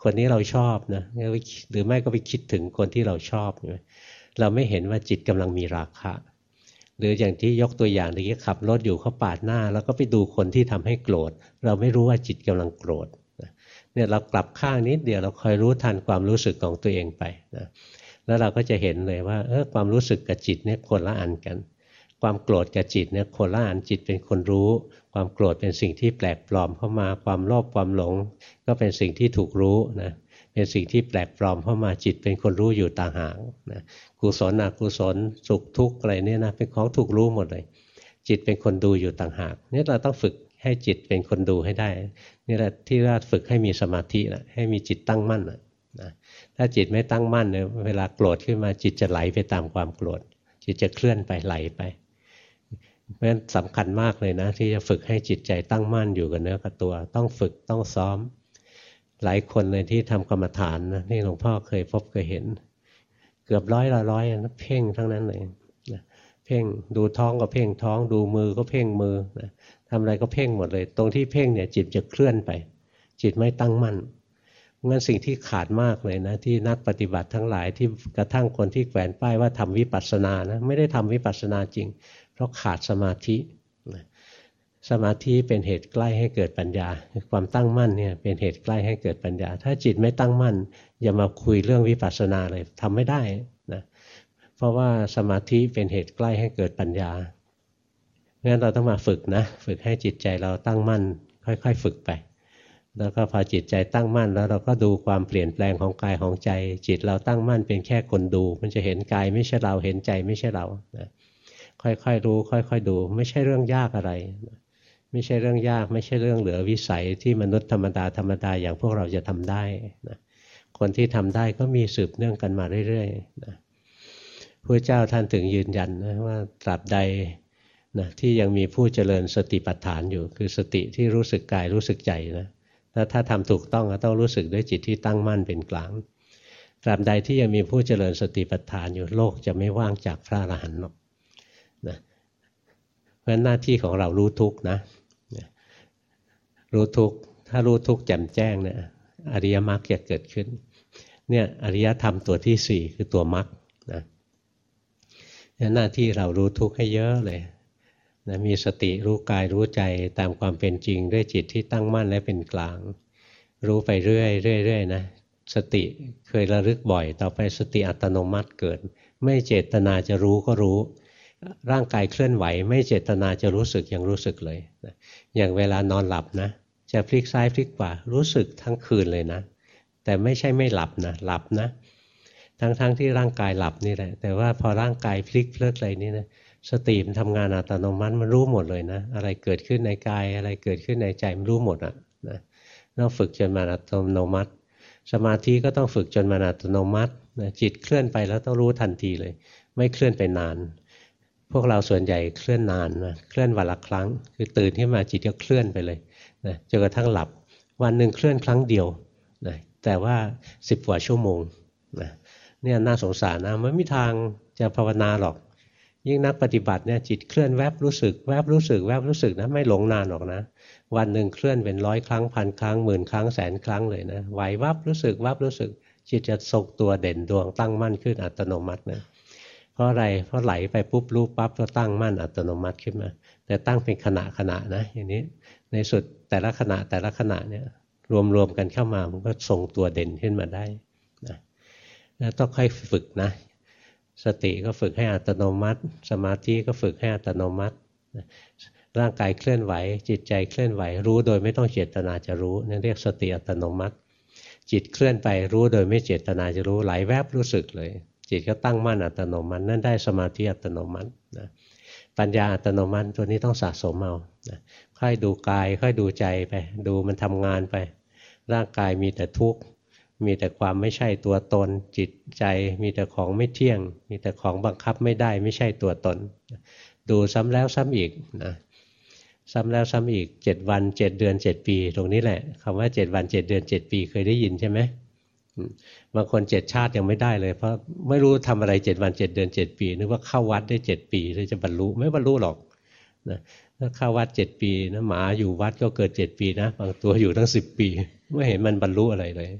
คนนี้เราชอบนะหรือไม่ก็ไปคิดถึงคนที่เราชอบเราไม่เห็นว่าจิตกำลังมีราคะหรืออย่างที่ยกตัวอย่างเมื่อกี้ขับรถอยู่เขาปาดหน้าแล้วก็ไปดูคนที่ทำให้โกรธเราไม่รู้ว่าจิตกำลังโกรธเนี่ยเรากลับข้างนิดเดียวเราคอยรู้ทันความรู้สึกของตัวเองไปนะแล้วเราก็จะเห็นเลยว่าความรู้สึกกับจิตเนี่ยคนละอันกันความโกรธกับจิตเนี่ยคนละอันจิตเป็นคนรู้ความโกรธเป็นสิ่งที่แปลกปลอมเข้ามาความโลภความหลงก็เป็นสิ่งที่ถูกรู้นะเป็นสิ่งที่แปลกปลอมเข้ามาจิตเป็นคนรู้อยู่ต่างหากนะกุศลอกุศลสุขทุกข์อะไรเนี่ยนะเป็นของถูกรู้หมดเลยจิตเป็นคนดูอยู่ต่างหากนี่เราต้องฝึกให้จิตเป็นคนดูให้ได้นี่แหละที่ว่าฝึกให้มีสมาธินะให้มีจิตตั้งมั่นนะถ้าจิตไม่ตั้งมั่นเนี่ยเวลาโกรธขึ้นมาจิตจะไหลไปตามความโกรธจิตจะเคลื่อนไปไหลไปเพราะฉะนั้นสำคัญมากเลยนะที่จะฝึกให้จิตใจตั้งมั่นอยู่กับเนื้อกับตัวต้องฝึกต้องซ้อมหลายคนเลยที่ทำกรรมฐานนะนี่หลวงพ่อเคยพบเคยเห็นเกือบร้อยนะเพ่งทั้งนั้นเลยนะเพ่งดูท้องก็เพ่งท้องดูมือก็เพ่งมือนะทำอะไรก็เพ่งหมดเลยตรงที่เพ่งเนี่ยจิตจะเคลื่อนไปจิตไม่ตั้งมั่นงั้นสิ่งที่ขาดมากเลยนะที่นักปฏิบัติทั้งหลายที่กระทั่งคนที่แขวนป้ายว่าทำวิปัสสนานะไม่ได้ทำวิปัสสนาจริงเพราะขาดสมาธิสมาธิเป็นเหตุใกล้ให้เกิดปัญญาความตั้งมั่นเนี่ยเป็นเหตุใกล้ให้เกิดปัญญาถ้าจิตไม่ตั้งมั่นอย่ามาคุยเรื่องวิปัสสนาเลยทำไม่ได้นะเพราะว่าสมาธิเป็นเหตุใกล้ให้เกิดปัญญางั้นเราต้องมาฝึกนะฝึกให้จิตใจเราตั้งมั่นค่อยๆฝึกไปแล้วก็พอจิตใจตั้งมั่นแล้วเราก็ดูความเปลี่ยนแปลงของกายของใจจิตเราตั้งมั่นเป็นแค่คนดูมันจะเห็นกายไม่ใช่เราเห็นใจไม่ใช่เรานะค่อยๆรู้ค่อยๆดูไม่ใช่เรื่องยากอะไรไม่ใช่เรื่องยากไม่ใช่เรื่องเหลือวิสัยที่มนุษย์ธรรมดาอย่างพวกเราจะทำได้นะคนที่ทำได้ก็มีสืบเนื่องกันมาเรื่อยๆนะพระเจ้าท่านถึงยืนยันนะว่าตราบใดนะที่ยังมีผู้เจริญสติปัฏฐานอยู่คือสติที่รู้สึกกายรู้สึกใจนะถ้าทำถูกต้องก็ต้องรู้สึกด้วยจิตที่ตั้งมั่นเป็นกลางตราบใดที่ยังมีผู้เจริญสติปัฏฐานอยู่โลกจะไม่ว่างจากพระอรหันต์หรอกนะเพราะฉะนั้นหน้าที่ของเรารู้ทุกข์นะรู้ทุกข์ถ้ารู้ทุกข์แจ่มแจ้งเนี่ยอริยมรรคจะเกิดขึ้นเนี่ยอริยธรรมตัวที่สี่คือตัวมรรคนะหน้าที่เรารู้ทุกข์ให้เยอะเลยนะมีสติรู้กายรู้ใจตามความเป็นจริงด้วยจิตที่ตั้งมั่นและเป็นกลางรู้ไปเรื่อยๆนะสติเคยระลึกบ่อยต่อไปสติอัตโนมัติเกิดไม่เจตนาจะรู้ก็รู้ร่างกายเคลื่อนไหวไม่เจตนาจะรู้สึกยังรู้สึกเลยนะอย่างเวลานอนหลับนะจะพลิกซ้ายพลิกขวารู้สึกทั้งคืนเลยนะแต่ไม่ใช่ไม่หลับนะหลับนะทั้งที่ร่างกายหลับนี่แหละแต่ว่าพอร่างกายพลิกเพลิดอะไรนี่นะสติมันทำงานอัตโนมัติมันรู้หมดเลยนะอะไรเกิดขึ้นในกายอะไรเกิดขึ้นในใจมันรู้หมดนะต้องฝึกจนมันอัตโนมัติสมาธิก็ต้องฝึกจนมันอัตโนมัตินะจิตเคลื่อนไปแล้วต้องรู้ทันทีเลยไม่เคลื่อนไปนานพวกเราส่วนใหญ่เคลื่อนนานนะเคลื่อนวันละครั้งคือตื่นขึ้นมาจิตก็เคลื่อนไปเลยนะจนกระทั่งหลับวันหนึ่งเคลื่อนครั้งเดียวนะแต่ว่า10 กว่าชั่วโมงนะเนี่ยน่าสงสารนะไม่มีทางจะภาวนาหรอกยิ่งนักปฏิบัติเนี่ยจิตเคลื่อนแวบรู้สึกแวบรู้สึกแวบรู้สึกนะไม่หลงนานหรอกนะวันหนึ่งเคลื่อนเป็น100 ครั้งพันครั้งหมื่นครั้งแสนครั้งเลยนะไหววับรู้สึกวับรู้สึกจิตจะทรงตัวเด่นดวงตั้งมั่นขึ้นอัตโนมัตินะเพราะอะไรเพราะไหลไปปุ๊บรู้ปั๊บก็ตั้งมั่นอัตโนมัติขึ้นมาแต่ตั้งเป็นขณะนะอย่างนี้ในสุดแต่ละขณะเนี่ยรวมกันเข้ามามันก็ทรงตัวเด่นขึ้นมาได้นะแล้วต้องค่อยฝึกนะสติก็ฝึกให้อัตโนมัติสมาธิก็ฝึกให้อัตโนมัติร่างกายเคลื่อนไหวจิตใจเคลื่อนไหวรู้โดยไม่ต้องเจตนาจะรู้นั่นเรียกสติอัตโนมัติจิตเคลื่อนไปรู้โดยไม่เจตนาจะรู้ไหลแวบรู้สึกเลยจิตก็ตั้งมั่นอัตโนมัตินั่นได้สมาธิอัตโนมัตินะปัญญาอัตโนมัติตัวนี้ต้องสะสมเอานะค่อยดูกายค่อยดูใจไปดูมันทำงานไปร่างกายมีแต่ทุกข์มีแต่ความไม่ใช่ตัวตนจิตใจมีแต่ของไม่เที่ยงมีแต่ของบังคับไม่ได้ไม่ใช่ตัวตนดูซ้ำแล้วซ้ำอีกนะซ้ำแล้วซ้ำอีก7 วัน 7 เดือน 7 ปีตรงนี้แหละคำว่า7 วัน 7 เดือน 7 ปีเคยได้ยินใช่ไหมบางคน7 ชาติยังไม่ได้เลยเพราะไม่รู้ทำอะไร7 วัน 7 เดือน 7 ปีนึกว่าเข้าวัดได้7 ปีแล้วจะบรรลุไม่บรรลุหรอกนะถ้าเข้าวัด7 ปีนะหมาอยู่วัดก็เกิด7 ปีนะบางตัวอยู่ตั้ง10 ปีไม่เห็นมันบรรลุอะไรเลย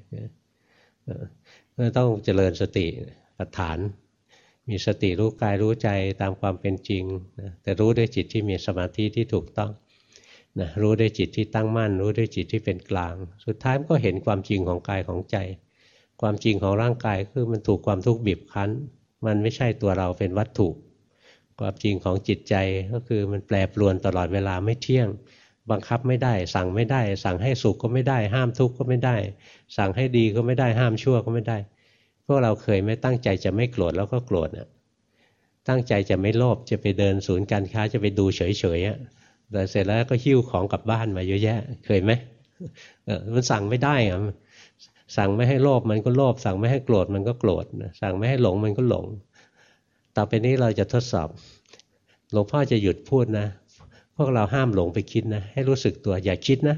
ต้องเจริญสติปัฏฐานมีสติรู้กายรู้ใจตามความเป็นจริงนะแต่รู้ด้วยจิตที่มีสมาธิที่ถูกต้องนะรู้ด้วยจิตที่ตั้งมั่นรู้ด้วยจิตที่เป็นกลางสุดท้ายมันก็เห็นความจริงของกายของใจความจริงของร่างกายคือมันถูกความทุกข์บีบคั้นมันไม่ใช่ตัวเราเป็นวัตถุความจริงของจิตใจก็คือมันแปรปรวนตลอดเวลาไม่เที่ยงบังคับไม่ได้สั่งไม่ได้สั่งให้สุขก็ไม่ได้ห้ามทุกข์ก็ไม่ได้สั่งให้ดีก็ไม่ได้ห้ามชั่วก็ไม่ได้พวกเราเคยไม่ตั้งใจจะไม่โกรธแล้วก็โกรธน่ะตั้งใจจะไม่โลภจะไปเดินศูนย์การค้าจะไปดูเฉยๆแต่เสร็จแล้วก็หิ้วของกลับบ้านมาเยอะแยะเคยไหมมันสั่งไม่ได้อะสั่งไม่ให้โลภมันก็โลภสั่งไม่ให้โกรธมันก็โกรธสั่งไม่ให้หลงมันก็หลงต่อไปนี้เราจะทดสอบหลวงพ่อจะหยุดพูดนะพวกเราห้ามหลงไปคิดนะให้รู้สึกตัวอย่าคิดนะ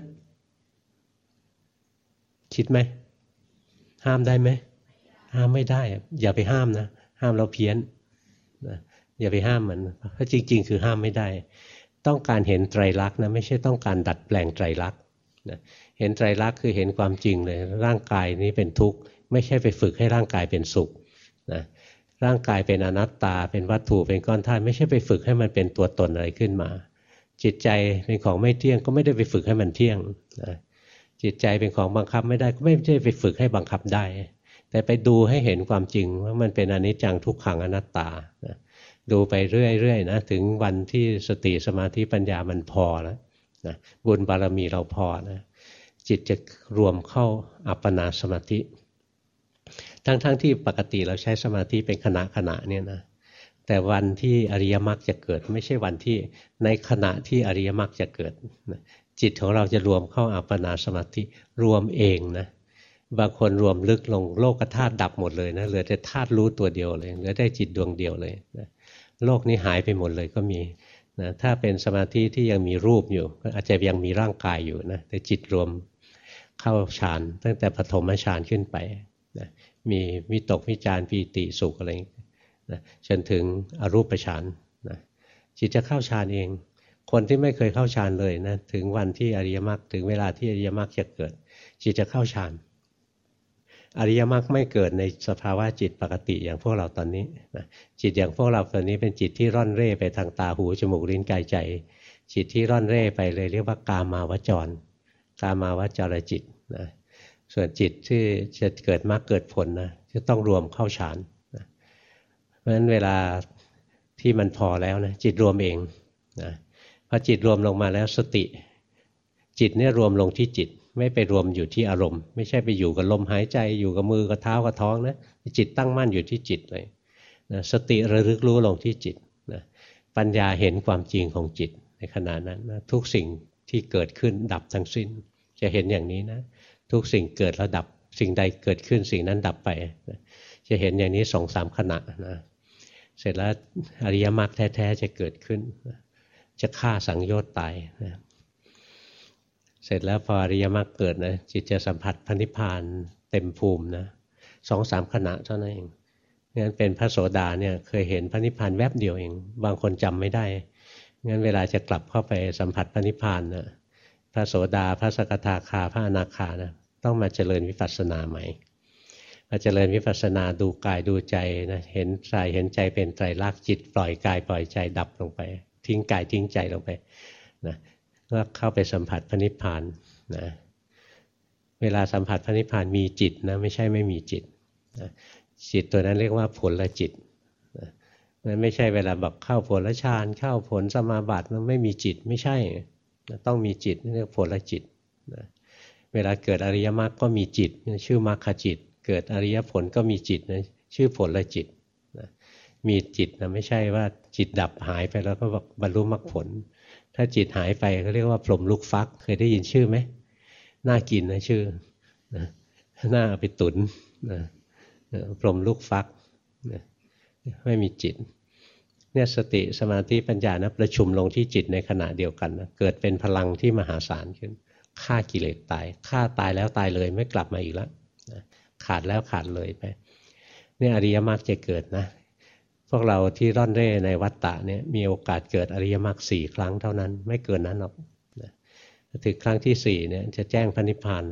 คิดไหมห้ามได้ไหมห้ามไม่ได้อย่าไปห้ามนะห้ามเราเพี้ยนนะอย่าไปห้ามมันเพราะจริงๆคือห้ามไม่ได้ต้องการเห็นไตรลักษณ์นะไม่ใช่ต้องการดัดแปลงไตรลักษณ์นะเห็นไตรลักษณ์คือเห็นความจริงเลยร่างกายนี้เป็นทุกข์ไม่ใช่ไปฝึกให้ร่างกายเป็นสุขนะร่างกายเป็นอนัตตาเป็นวัตถุเป็นก้อนธาตุไม่ใช่ไปฝึกให้มันเป็นตัวตนอะไรขึ้นมาจิตใจเป็นของไม่เที่ยงก็ไม่ได้ไปฝึกให้มันเที่ยงนะจิตใจเป็นของบังคับไม่ได้ก็ไม่ได้ไปฝึกให้บังคับได้แต่ไปดูให้เห็นความจริงว่ามันเป็นอนิจจังทุกขังอนัตตานะดูไปเรื่อยๆนะถึงวันที่สติสมาธิปัญญามันพอแล้วนะบุญบารมีเราพอนะจิตจะรวมเข้าอัปปนาสมาธิทั้งที่ปกติเราใช้สมาธิเป็นขณะเนี่ยนะแต่วันที่อริยมรรคจะเกิดไม่ใช่วันที่ในขณะที่อริยมรรคจะเกิดนะจิตของเราจะรวมเข้าอัปปนาสมาธิรวมเองนะบางคนรวมลึกลงโลกธาตุดับหมดเลยนะเหลือแต่ธาตุรู้ตัวเดียวเลยเหลือได้จิตดวงเดียวเลยนะโลกนี้หายไปหมดเลยก็มีนะถ้าเป็นสมาธิที่ยังมีรูปอยู่ก็อาจจะยังมีร่างกายอยู่นะแต่จิตรวมเข้าฌานตั้งแต่ปฐมฌานขึ้นไปนะมีวิตกวิจารปีติสุขอะไรนะจนถึงอรูปฌานนะจิตจะเข้าฌานเองคนที่ไม่เคยเข้าฌานเลยนะถึงวันที่อริยมรรคถึงเวลาที่อริยมรรคจะเกิดจิตจะเข้าฌานอริยมรรคไม่เกิดในสภาวะจิตปกติอย่างพวกเราตอนนี้นะจิตอย่างพวกเราตอนนี้เป็นจิตที่ร่อนเร่ไปทางตาหูจมูกลิ้นกายใจจิตที่ร่อนเร่ไปเลยเรียกว่ากามาวจรกามาวจรจิตนะส่วนจิตที่จะเกิดมรรคเกิดผลนะจะต้องรวมเข้าฌานนะเพราะฉะนั้นเวลาที่มันพอแล้วนะจิตรวมเองนะพอจิตรวมลงมาแล้วสติจิตเนี่ยรวมลงที่จิตไม่ไปรวมอยู่ที่อารมณ์ไม่ใช่ไปอยู่กับลมหายใจอยู่กับมือกับเท้ากับท้องนะจิตตั้งมั่นอยู่ที่จิตเลยนะสติระลึกรู้ลงที่จิตนะปัญญาเห็นความจริงของจิตในขณะนั้นนะทุกสิ่งที่เกิดขึ้นดับทั้งสิ้นจะเห็นอย่างนี้นะทุกสิ่งเกิดแล้วดับสิ่งใดเกิดขึ้นสิ่งนั้นดับไปนะจะเห็นอย่างนี้2-3 ขณะนะเสร็จแล้วอริยมรรคแท้ๆจะเกิดขึ้นนะจะฆ่าสังโยชน์ตายนะเสร็จแล้วพออริยมรรคเกิดนะจิตจะสัมผัสพระนิพพานเต็มภูมินะ2-3 ขณะเท่านั้นเองงั้นเป็นพระโสดาเนี่ยเคยเห็นพระนิพพานแวบเดียวเองบางคนจำไม่ได้งั้นเวลาจะกลับเข้าไปสัมผัสพระนิพพานนะพระโสดาพระสกทาคาพระอนาคานะต้องมาเจริญวิปัสสนาใหม่มาเจริญวิปัสสนาดูกายดูใจนะเห็นกายเห็นใจเป็นไตรลักษณ์จิตปล่อยกายปล่อยใจดับลงไปทิ้งกายทิ้งใจลงไปนะก็เข้าไปสัมผัสพระนิพพานนะเวลาสัมผัสพระนิพพานมีจิตนะไม่ใช่ไม่มีจิตนะจิตตัวนั้นเรียกว่าผลละจิตนะมันไม่ใช่เวลาบอกเข้าผลละฌานเข้าผลสมาบัติมันไม่มีจิตไม่ใช่นะต้องมีจิตเรียกผลละจิตนะเวลาเกิดอริยมรรคก็มีจิตชื่อมรรคจิตเกิดอริยผลก็มีจิตนะชื่อผลละจิตนะมีจิตนะไม่ใช่ว่าจิตดับหายไปแล้วก็บรรลุมรรคผลถ้าจิตหายไปเขาเรียกว่าพรหมลูกฟักเคยได้ยินชื่อไหมน่ากินนะชื่อนะน่าเอาไปตุ๋นนะพรหมลูกฟักนะไม่มีจิตเนี่ยสติสมาธิปัญญานะประชุมลงที่จิตในขณะเดียวกันนะเกิดเป็นพลังที่มหาศาลขึ้นฆ่ากิเลสตายฆ่าตายแล้วตายเลยไม่กลับมาอีกแล้วนะขาดแล้วขาดเลยไปเนี่ยอริยมรรคจะเกิดนะพวกเราที่ร่อนเร่ในวัฏฏะเนี่ยมีโอกาสเกิดอริยมรรค4 ครั้งเท่านั้นไม่เกินนั้นหรอกนะถึงครั้งที่4เนี่ยจะแจ้งพระนิพพานนะ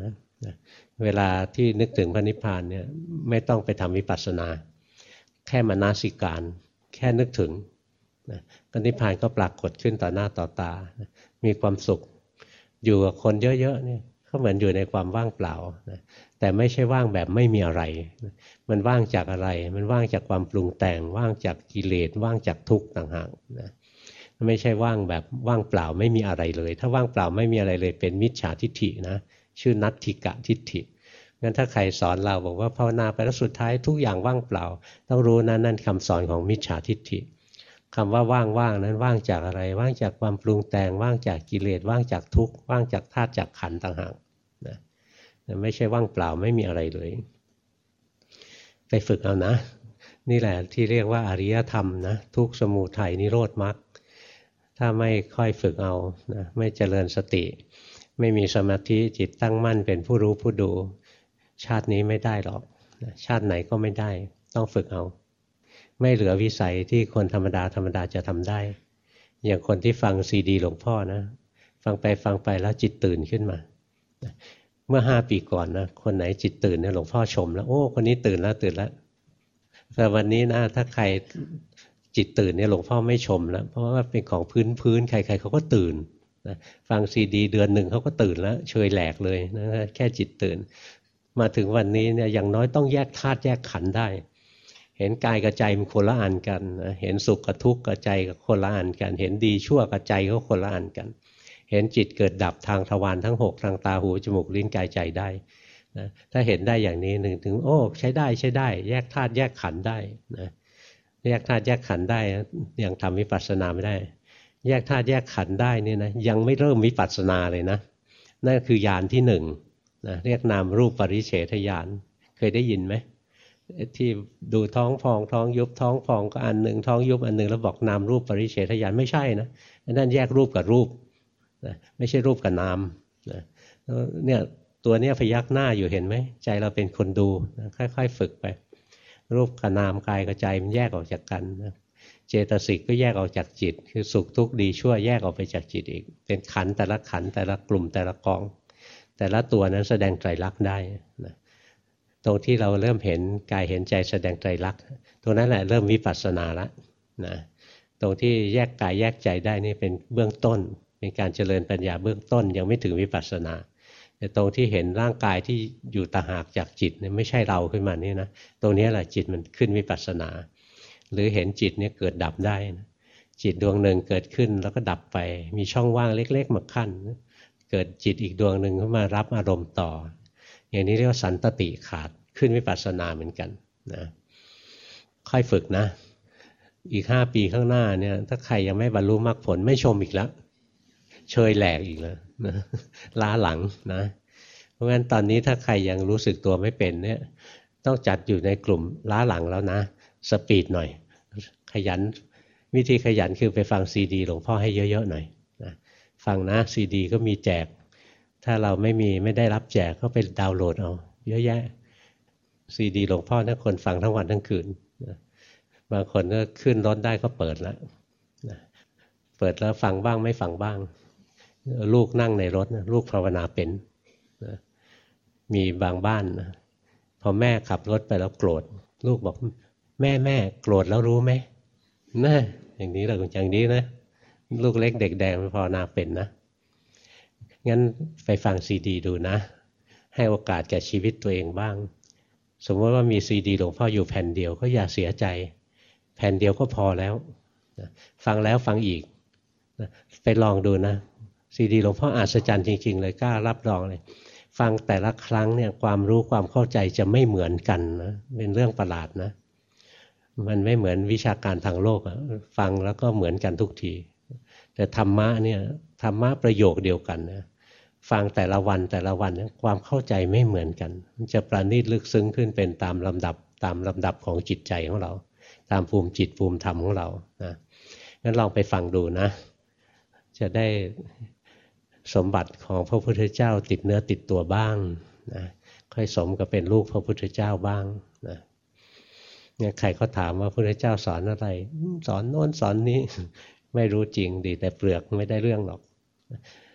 นะเวลาที่นึกถึงพระนิพพานเนี่ยไม่ต้องไปทำวิปัสสนาแค่มนสิการแค่นึกถึงนะพระนิพพานก็ปรากฏขึ้นต่อหน้าต่อตานะมีความสุขอยู่กับคนเยอะๆเนี่ยก็เหมือนอยู่ในความว่างเปล่านะแต่ไม่ใช่ว่างแบบไม่มีอะไรมันว่างจากอะไรมันว่างจากความปรุงแต่งว่างจากกิเลสว่างจากทุกข์ต่างหากนะไม่ใช่ว่างแบบว่างเปล่าไม่มีอะไรเลยถ้าว่างเปล่าไม่มีอะไรเลยเป็นมิจฉาทิฏฐินะชื่อนัตถิกะทิฏฐิงั้นถ้าใครสอนเราบอกว่าภาวนาไปแล้วสุดท้ายทุกอย่างว่างเปล่าต้องรู้นะนั่นคำสอนของมิจฉาทิฏฐิคำว่าว่างๆนั้นว่างจากอะไรว่างจากความปรุงแต่งว่างจากกิเลสว่างจากทุกข์ว่างจากธาตุจากขันธ์ต่างหากนะไม่ใช่ว่างเปล่าไม่มีอะไรเลยไปฝึกเอานะนี่แหละที่เรียกว่าอริยธรรมนะทุกข์สมุทัยนิโรธมรรคถ้าไม่ค่อยฝึกเอานะไม่เจริญสติไม่มีสมาธิจิตตั้งมั่นเป็นผู้รู้ผู้ดูชาตินี้ไม่ได้หรอกชาติไหนก็ไม่ได้ต้องฝึกเอาไม่เหลือวิสัยที่คนธรรมดาจะทำได้อย่างคนที่ฟังซีดีหลวงพ่อนะฟังไปแล้วจิตตื่นขึ้นมาเมื่อ5 ปีก่อนนะคนไหนจิตตื่นเนี่ยหลวงพ่อชมแล้วโอ้คนนี้ตื่นแล้วแต่วันนี้นะถ้าใครจิตตื่นเนี่ยหลวงพ่อไม่ชมแล้วเพราะว่าเป็นของพื้นใครๆเขาก็ตื่นนะฟังซีดีเดือนหนึ่งเขาก็ตื่นแล้วเฉยแหลกเลยนะแค่จิตตื่นมาถึงวันนี้เนี่ยอย่างน้อยต้องแยกธาตุแยกขันธ์ได้เห็นกายกับใจมันคนละอันกันนะเห็นสุขกับทุกข์กับใจกับคนละอันกันเห็นดีชั่วกับใจก็คนละอันกันเห็นจิตเกิดดับทางทวารทั้ง6ทางตาหูจมูกลิ้นกายใจได้นะถ้าเห็นได้อย่างนี้หนึ่งถึงโอ้ใช้ได้แยกธาตุแยกขันธ์ได้นะแยกธาตุแยกขันธ์ได้ยังทำวิปัสสนาไม่ได้แยกธาตุแยกขันธ์ได้นี่นะยังไม่เริ่มวิปัสสนาเลยนะนั่นคือญาณที่1นะเรียกนามรูปปริเฉทญาณเคยได้ยินไหมที่ดูท้องพองท้องยุบท้องพองก็อันหนึ่งท้องยุบอันหนึ่งแล้วบอกนามรูปปริเฉทญาณไม่ใช่นะนั่นแยกรูปกับรูปนะไม่ใช่รูปกับนามนะเนี่ยตัวเนี้ยพยักหน้าอยู่เห็นไหมใจเราเป็นคนดูนะค่อยๆฝึกไปรูปกับนามกายกับใจมันแยกออกจากกันนะเจตสิกก็แยกออกจากจิตคือสุขทุกข์ดีชั่วแยกออกไปจากจิตอีกเป็นขันธ์แต่ละขันธ์แต่ละกลุ่มแต่ละกองแต่ละตัวนั้นแสดงไตรลักษณ์ได้นะตรงที่เราเริ่มเห็นกายเห็นใจแสดงไตรลักษณ์ตรงนั้นแหละเริ่มวิปัสสนาแล้วนะตรงที่แยกกายแยกใจได้นี่เป็นเบื้องต้นเป็นการเจริญปัญญาเบื้องต้นยังไม่ถึงวิปัสสนาแต่ตรงที่เห็นร่างกายที่อยู่ต่างหากจากจิตเนี่ยไม่ใช่เราขึ้นมานี่นะตรงนี้แหละจิตมันขึ้นวิปัสสนาหรือเห็นจิตเนี่ยเกิดดับได้นะจิตดวงหนึ่งเกิดขึ้นแล้วก็ดับไปมีช่องว่างเล็กๆมาขั้นเกิดจิตอีกดวงหนึ่งเข้ามารับอารมณ์ต่ออย่างนี้เรียกว่าสันตติขาดขึ้นวิปัสสนาเหมือนกันนะค่อยฝึกนะอีก5 ปีข้างหน้าเนี่ยถ้าใครยังไม่บรรลุมรรคผลไม่ชมอีกแล้วเชยแหลกอีกแล้วนะล้าหลังนะเพราะงั้นตอนนี้ถ้าใครยังรู้สึกตัวไม่เป็นเนี่ยต้องจัดอยู่ในกลุ่มล้าหลังแล้วนะสปีดหน่อยขยันวิธีขยันคือไปฟังซีดีหลวงพ่อให้เยอะๆหน่อยนะฟังนะซีดีก็มีแจกถ้าเราไม่ได้รับแจกก็ไปดาวน์โหลดเอาเยอะแยะซีดีหลวงพ่อนะคนฟังทั้งวันทั้งคืนนะบางคนก็ขึ้นรถได้ก็เปิดแล้วนะเปิดแล้วฟังบ้างไม่ฟังบ้างลูกนั่งในรถนะลูกภาวนาเป็นนะมีบางบ้านนะพอแม่ขับรถไปแล้วโกรธลูกบอกแม่โกรธแล้วรู้ไหมนะอย่างนี้แหละอย่างนี้นะลูกเล็กเด็กแดงภาวนาเป็นนะงั้นไปฟังซีดีดูนะให้โอกาสแก่ชีวิตตัวเองบ้างสมมติว่ามีซีดีหลวงพ่ออยู่แผ่นเดียวก็อย่าเสียใจแผ่นเดียวก็พอแล้วฟังแล้วฟังอีกไปลองดูนะซีดีหลวงพ่ออัศจรรย์จริงๆเลยกล้ารับรองเลยฟังแต่ละครั้งเนี่ยความรู้ความเข้าใจจะไม่เหมือนกันนะเป็นเรื่องประหลาดนะมันไม่เหมือนวิชาการทางโลกฟังแล้วก็เหมือนกันทุกทีแต่ธรรมะเนี่ยธรรมะประโยคเดียวกันนะฟังแต่ละวันความเข้าใจไม่เหมือนกันมันจะประณีตลึกซึ้งขึ้นเป็นตามลำดับของจิตใจของเราตามภูมิจิตภูมิธรรมของเรานะงั้นลองไปฟังดูนะจะได้สมบัติของพระพุทธเจ้าติดเนื้อติดตัวบ้างนะค่อยสมกับเป็นลูกพระพุทธเจ้าบ้างนะเนี่ยใครเขาถามว่าพระพุทธเจ้าสอนอะไรสอนโน้นสอนนี้ไม่รู้จริงดีแต่เปลือกไม่ได้เรื่องหรอก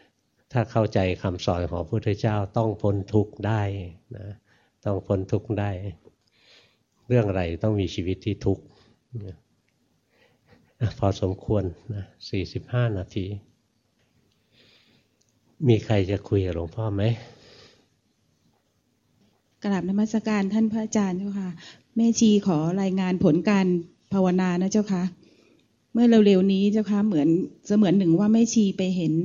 ถ้าเข้าใจคำสอนของพระพุทธเจ้าต้องพ้นทุกข์ได้นะต้องพ้นทุกข์ได้เรื่องอะไรต้องมีชีวิตที่ทุกข์พอสมควรนะ45 นาทีมีใครจะคุยกับหลวงพ่อไหมกราบนมัสการท่านพระอาจารย์เจ้าค่ะแม่ชีขอรายงานผลการภาวนานะเจ้าค่ะเมื่อเร็วๆนี้เจ้าค่ะเหมือนหนึ่งว่าแม่ชีไปเห็น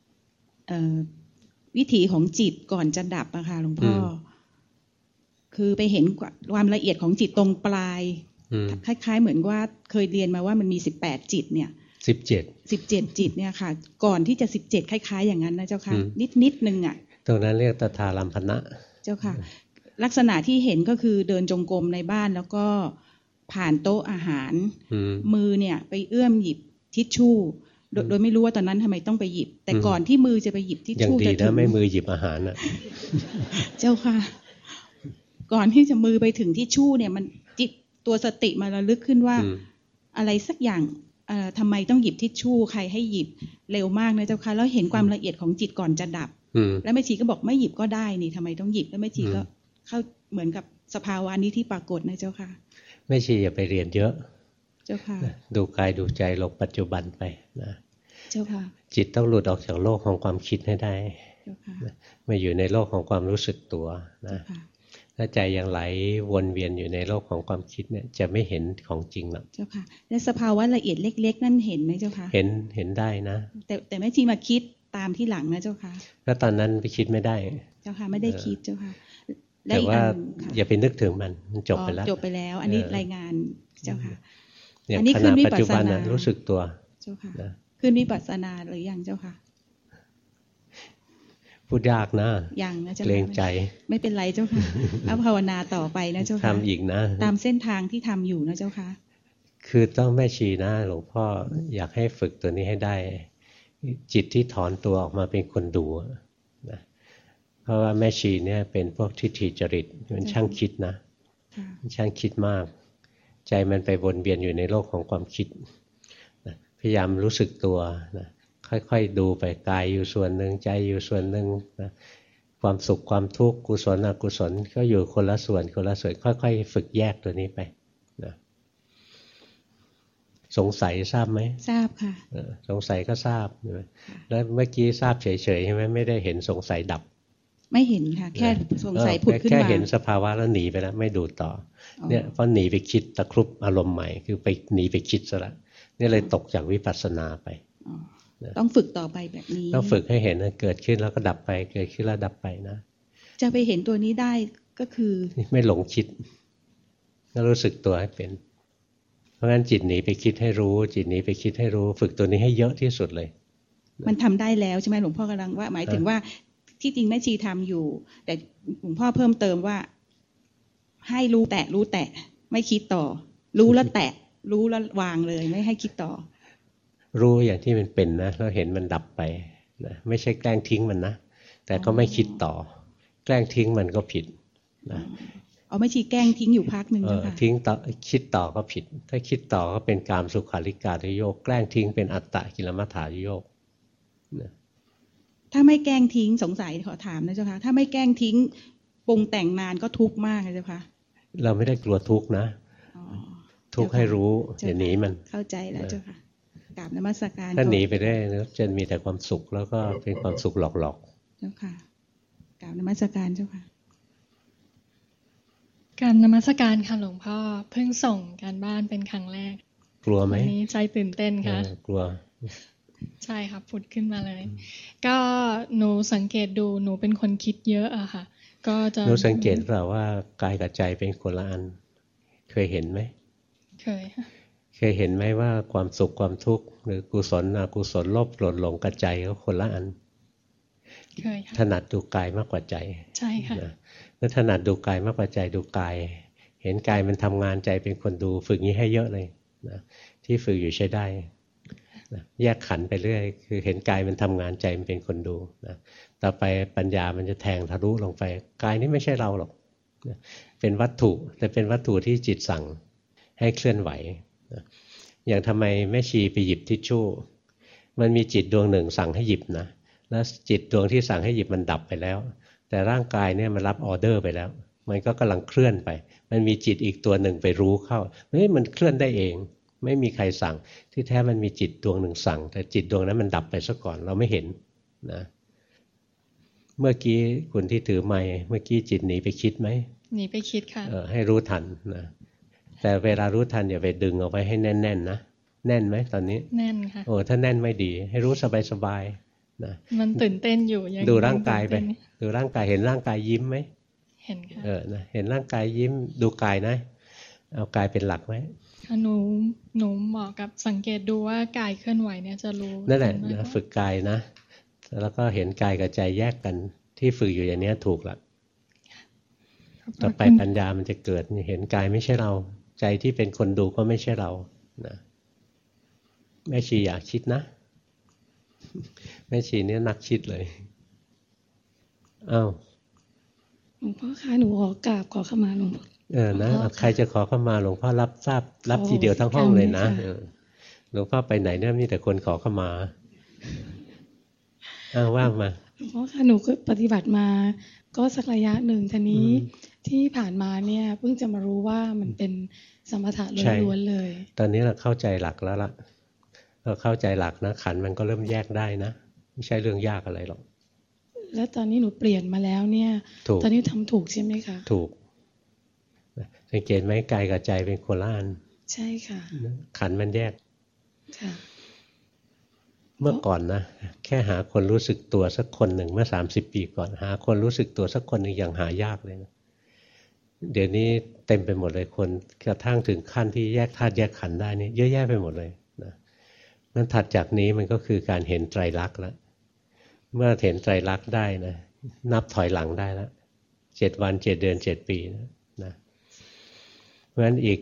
วิถีของจิตก่อนจะดับอะค่ะหลวงพ่อคือไปเห็นความละเอียดของจิตตรงปลายคล้ายๆเหมือนว่าเคยเรียนมาว่ามันมี18 จิตเนี่ย17จิตเนี่ยค่ะก่อนที่จะ17คล้ายๆอย่างนั้นนะเจ้าค่ะนิดนึงอะตรงนั้นเรียกตถาลัมพนะเจ้าค่ะลักษณะที่เห็นก็คือเดินจงกรมในบ้านแล้วก็ผ่านโต๊ะอาหารมือเนี่ยไปเอื้อมหยิบทิชชู่โดยไม่รู้ว่าตอนนั้นทำไมต้องไปหยิบแต่ก่อนที่มือจะไปหยิบทิชชู่จะถึงไม่มือหยิบอาหารน่ะเจ้าค่ะก่อนที่จะมือไปถึงทิชชู่เนี่ยมันจิตตัวสติมาระลึกขึ้นว่าอะไรสักอย่างทำไมต้องหยิบทิชชู่ใครให้หยิบเร็วมากนะเจ้าค่ะแล้วเห็นความละเอียดของจิตก่อนจะดับแล้วแม่ชีก็บอกไม่หยิบก็ได้นี่ทำไมต้องหยิบแล้วแม่ชีก็เข้าเหมือนกับสภาวะนี้ที่ปรากฏนะเจ้าค่ะแม่ชีอย่าไปเรียนเยอะเจ้าค่ะดูกายดูใจลงปัจจุบันไปนะเจ้าค่ะจิตต้องหลุดออกจากโลกของความคิดให้ได้เจ้าค่ะมาอยู่ในโลกของความรู้สึกตัวนะถ้าใจยังไหลวนเวียนอยู่ในโลกของความคิดเนี่ยจะไม่เห็นของจริงหรอกเจ้าค่ะและสภาวะละเอียดเล็กๆนั่นเห็นไหมเจ้าค่ะเห็นได้นะแต่แม่ชีมาคิดตามที่หลังนะเจ้าค่ะแล้วตอนนั้นไปคิดไม่ได้เจ้าค่ะไม่ได้คิดเจ้าค่ะแต่ว่าอย่าไปนึกถึงมันจบไปแล้วจบไปแล้วอันนี้รายงานเจ้าค่ะอันนี้ขึ้นวิปัสสนารู้สึกตัวเจ้าค่ะขึ้นวิปัสสนาหรือยังเจ้าค่ะพูดยากนะยังนะเจ้าเกรงใจไม่เป็นไรเจ้าค่ะเอาภาวนาต่อไปนะเจ้าค่ะทำอีกนะตามเส้นทางที่ทำอยู่นะเจ้าค่ะคือต้องแม่ชีนะหลวงพ่ออยากให้ฝึกตัวนี้ให้ได้จิตที่ถอนตัวออกมาเป็นคนดูนะเพราะว่าแม่ชีเนี่ยเป็นพวกทิฏฐิจริตมันช่างคิดนะช่างคิดมากใจมันไปวนเวียนอยู่ในโลกของความคิดนะพยายามรู้สึกตัวนะค่อยๆดูไปกายอยู่ส่วนหนึ่งใจอยู่ส่วนหนึ่งนะความสุขความทุกข์กุศลอกุศลก็อยู่คนละส่วนค่อยๆฝึกแยกตัวนี้ไปนะสงสัยทราบไหมทราบค่ะสงสัยก็ทราบแล้วเมื่อกี้ทราบเฉยๆใช่ไหมไม่ได้เห็นสงสัยดับไม่เห็นค่ะแค่สงสัยผุดขึ้นมาแค่เห็นสภาวะแล้วหนีไปแล้วไม่ดูต่อเนี่ยเพราะหนีไปคิดตะครุบอารมณ์ใหม่คือไปหนีไปคิดซะละนี่เลยตกจากวิปัสสนาไปต้องฝึกต่อไปแบบนี้ต้องฝึกให้เห็นเกิดขึ้นแล้วก็ดับไปเกิดขึ้นแล้วดับไปนะจะไปเห็นตัวนี้ได้ก็คือไม่หลงคิดแล้วรู้สึกตัวให้เป็นเพราะงั้นจิตหนีไปคิดให้รู้จิตหนีไปคิดให้รู้ฝึกตัวนี้ให้เยอะที่สุดเลยมันทำได้แล้วใช่ไหมหลวงพ่อกำลังว่าหมายถึงว่าที่จริงแม่ชีทำอยู่แต่หลวงพ่อเพิ่มเติมว่าให้รู้แตะไม่คิดต่อรู้แล้วแตะรู้แล้ววางเลยไม่ให้คิดต่อรู้อย่างที่มันเป็นนะแล้วเห็นมันดับไปนะไม่ใช่แกล้งทิ้งมันนะแต่ก็ไม่คิดต่อแกล้งทิ้งมันก็ผิดนะเอาไม่ชีแกล้งทิ้งอยู่พักหนึ่งนะคะทิ้งต่อคิดต่อก็ผิดถ้าคิดต่อก็เป็นกามสุขาริการุโยคแกล้งทิ้งเป็นอัตตกิลมัฏฐานุโยคนะถ้าไม่แกล้งทิ้งสงสัยขอถามนะเจ้าค่ะถ้าไม่แกล้งทิ้งปรุงแต่งนานก็ทุกข์มากนะเจ้าค่ะเราไม่ได้กลัวทุกข์นะทุกข์ให้รู้อย่าหนีมันเข้าใจแล้วเจ้าค่ะกราบนมัสการถ้าหนีไปได้จะมีแต่ความสุขแล้วก็เป็นความสุขหลอกๆเจ้าค่ะกราบนมัสการเจ้าค่ะกราบนมัสการค่ะหลวงพ่อเพิ่งส่งการบ้านเป็นครั้งแรกกลัวไหมวันนี้ใจตื่นเต้นค่ะกลัวใช่ครับผุดขึ้นมาเลยก็หนูสังเกตดูหนูเป็นคนคิดเยอะอะค่ะก็จะหนูสังเกตเปล่าว่ากายกับใจเป็นคนละอันเคยเห็นไหมเคยเห็นไหมว่าความสุขความทุกข์หรือกุศลอกุศลโลภโกรธหลงกับใจก็คนละอันเคยค่ะถนัดดูกายมากกว่าใจใช่ค่ะแล้วถนัดดูกายมากกว่าใจดูกายเห็นกายมันทำงานใจเป็นคนดูฝึกนี้ให้เยอะเลยนะที่ฝึกอยู่ใช้ได้แยกขันไปเรื่อยคือเห็นกายมันทำงานใจมันเป็นคนดูนะต่อไปปัญญามันจะแทงทะลุลงไปกายนี้ไม่ใช่เราหรอกนะเป็นวัตถุแต่เป็นวัตถุที่จิตสั่งให้เคลื่อนไหวนะอย่างทำไมแม่ชีไปหยิบทิชชู่มันมีจิตดวงหนึ่งสั่งให้หยิบนะแล้วจิตดวงที่สั่งให้หยิบมันดับไปแล้วแต่ร่างกายเนี่ยมันรับออเดอร์ไปแล้วมันก็กำลังเคลื่อนไปมันมีจิตอีกตัวหนึ่งไปรู้เข้าเฮ้ยมันเคลื่อนได้เองไม่มีใครสั่งที่แท้มันมีจิตดวงหนึ่งสั่งแต่จิตดวงนั้นมันดับไปซะก่อนเราไม่เห็นนะเมื่อกี้คุณที่ถือไมค์เมื่อกี้จิตหนีไปคิดไหมหนีไปคิดค่ะให้รู้ทันนะแต่เวลารู้ทันอย่าไปดึงเอาไว้ให้แน่นๆนะแน่นไหมตอนนี้แน่นค่ะโอ้ถ้าแน่นไม่ดีให้รู้สบายๆนะมันตื่นเต้นอยู่ยังดูร่างกายไปดูร่างกายเห็นร่างกายยิ้มไหมเห็นค่ะนะเห็นร่างกายยิ้มดูกายนะเอากายเป็นหลักไว้หนูเหมาะกับสังเกตดูว่ากายเคลื่อนไหวเนี่ยจะรู้นั่นแหละนะฝึกกายนะแล้วก็เห็นกายกับใจแยกกันที่ฝึกอยู่อย่างนี้ถูกละต่อไปปัญญามันจะเกิดเห็นกายไม่ใช่เราใจที่เป็นคนดูก็ไม่ใช่เรานะแม่ชีอยากคิดนะแม่ชีเนี่ยนักคิดเลยอ้าวหลวงพ่อคะหนูขอกราบขอขมาหลวงพ่อนะใครจะขอเข้ามาหลวงพ่อรับทราบรับทีเดียวทั้งห้องเลยนะหลวงพ่อไปไหนเนี่ยมีแต่คนขอเข้ามาว่างมาหลวงพ่อคะหนูก็ปฏิบัติมาก็สักระยะหนึ่งทีนี้ที่ผ่านมาเนี่ยเพิ่งจะมารู้ว่ามันเป็นสมถะล้วนๆเลยตอนนี้เราเข้าใจหลักแล้วล่ะเราเข้าใจหลักนะขันมันก็เริ่มแยกได้นะไม่ใช่เรื่องยากอะไรหรอกแล้วตอนนี้หนูเปลี่ยนมาแล้วเนี่ยตอนนี้ทำถูกใช่ไหมคะถูกสังเกตไหมกายกับใจเป็นโคละอันใช่ค่ะขันมันแยกค่ะเมื่อก่อนนะแค่หาคนรู้สึกตัวสักคนหนึ่งเมื่อ30 ปีก่อนหาคนรู้สึกตัวสักคนหนึ่งอย่างหายากเลยนะเดี๋ยวนี้เต็มไปหมดเลยคนกระทั่งถึงขั้นที่แยกธาตุแยกขันธ์ได้นี่เยอะแยะไปหมดเลยนะนั้นถัดจากนี้มันก็คือการเห็นไตรลักษณ์แล้วเมื่อเห็นไตรลักษณ์ได้นะนับถอยหลังได้แล้ว7 วัน7 เดือน7 ปีนะเพราะฉะนั้นอีก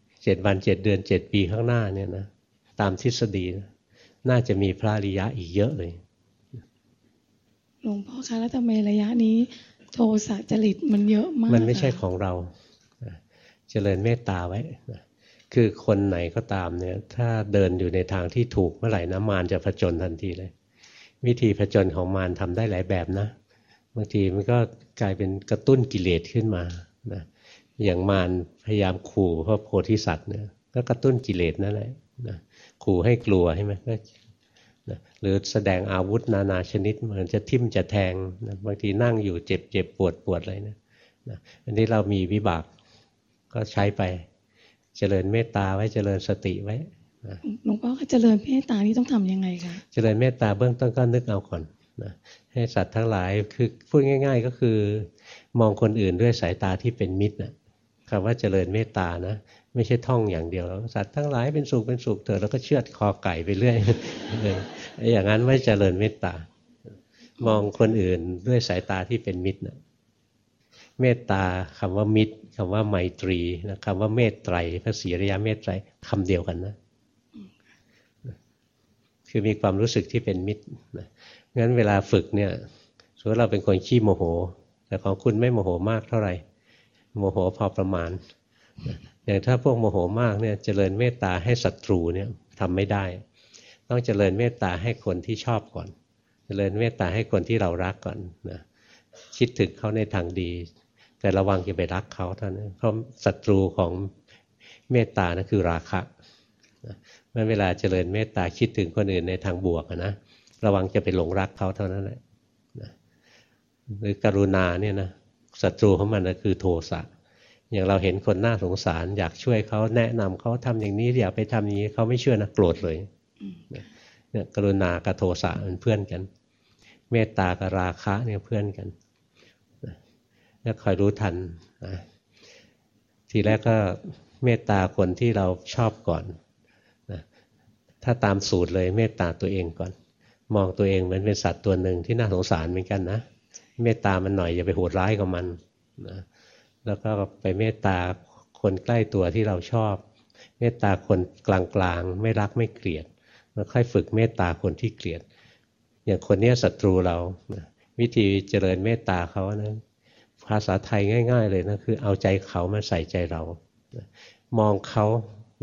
7 วัน7 เดือน7 ปีข้างหน้าเนี่ยนะตามทฤษฎีนะน่าจะมีพระอริยะอีกเยอะเลยหลวงพ่อคะแล้วทำไมระยะนี้โทสะจริตมันเยอะมากมันไม่ใช่ของเราเจริญเมตตาไว้คือคนไหนก็ตามเนี่ยถ้าเดินอยู่ในทางที่ถูกเมื่อไหร่นะมารจะผจญทันทีเลยวิธีผจญของมารทำได้หลายแบบนะบางทีมันก็กลายเป็นกระตุ้นกิเลสขึ้นมานะอย่างมารพยายามขู่พระโพธิสัตว์เนี่ยก็กระตุ้นกิเลสนั่นแหละนะขู่ให้กลัวใช่ไหมก็นะหรือแสดงอาวุธนานาชนิดเหมือนจะทิ่มจะแทงนะบางทีนั่งอยู่เจ็บปวดอะไรนะอันนี้เรามีวิบากก็ใช้ไปเจริญเมตตาไว้เจริญสติไว้หลวงพ่อเจริญเมตตานี่ต้องทำยังไงคะเจริญเมตตาเบื้องต้นก็นึกเอาก่อนนะให้สัตว์ทั้งหลายคือพูดง่ายๆก็คือมองคนอื่นด้วยสายตาที่เป็นมิตรนะคำว่าเจริญเมตตานะไม่ใช่ท่องอย่างเดียวสัตว์ทั้งหลายเป็นสุขเถอะแล้วก็เชือดคอไก่ไปเรื่อยอย่างนั้นไม่เจริญเมตตามองคนอื่นด้วยสายตาที่เป็นมิตรนะเมตตาคำว่ามิตรคำว่าไมตรีนะคำว่าเมตไตรพระศรีอริยเมตไตรคำเดียวกันนะคือมีความรู้สึกที่เป็นมิตรนะงั้นเวลาฝึกเนี่ยสมมติเราเป็นคนขี้โมโหแต่ของคุณไม่โมโหมากเท่าไหร่โมโหพอประมาณอย่างถ้าพวกโมโหมากเนี่ยเจริญเมตตาให้ศัตรูเนี่ยทำไม่ได้ต้องเจริญเมตตาให้คนที่ชอบก่อนเจริญเมตตาให้คนที่เรารักก่อนนะคิดถึงเขาในทางดีแต่ระวังจะไปรักเขาเท่านั้นเพราะศัตรูของเมตตานะคือราคะเมื่อเวลาเจริญเมตตาคิดถึงคนอื่นในทางบวกนะระวังจะไปหลงรักเขาเท่านั้นแหละหรือกรุณาเนี่ยนะศัตรูของมันนะคือโทสะอย่างเราเห็นคนน่าสงสารอยากช่วยเขาแนะนำเขาทำอย่างนี้อย่าไปทำอย่างนี้เขาไม่เชื่อนะโกรธเลยเนี่ยกรุณากับโทสะเป็นเพื่อนกันเมตตากับราคะเนี่ยเพื่อนกันแล้วคอยรู้ทันทีแรกก็เมตตาคนที่เราชอบก่อนถ้าตามสูตรเลยเมตตาตัวเองก่อนมองตัวเองเหมือนเป็นสัตว์ตัวหนึ่งที่น่าสงสารเหมือนกันนะเมตตามันหน่อยอย่าไปโหดร้ายกับมันนะแล้วก็ไปเมตตาคนใกล้ตัวที่เราชอบเมตตาคนกลางๆไม่รักไม่เกลียดแล้วค่อยฝึกเมตตาคนที่เกลียดอย่างคนนี้ศัตรูเราวิธีเจริญเมตตาเขานะภาษาไทยง่ายๆเลยนะคือเอาใจเขามาใส่ใจเรามองเขานะ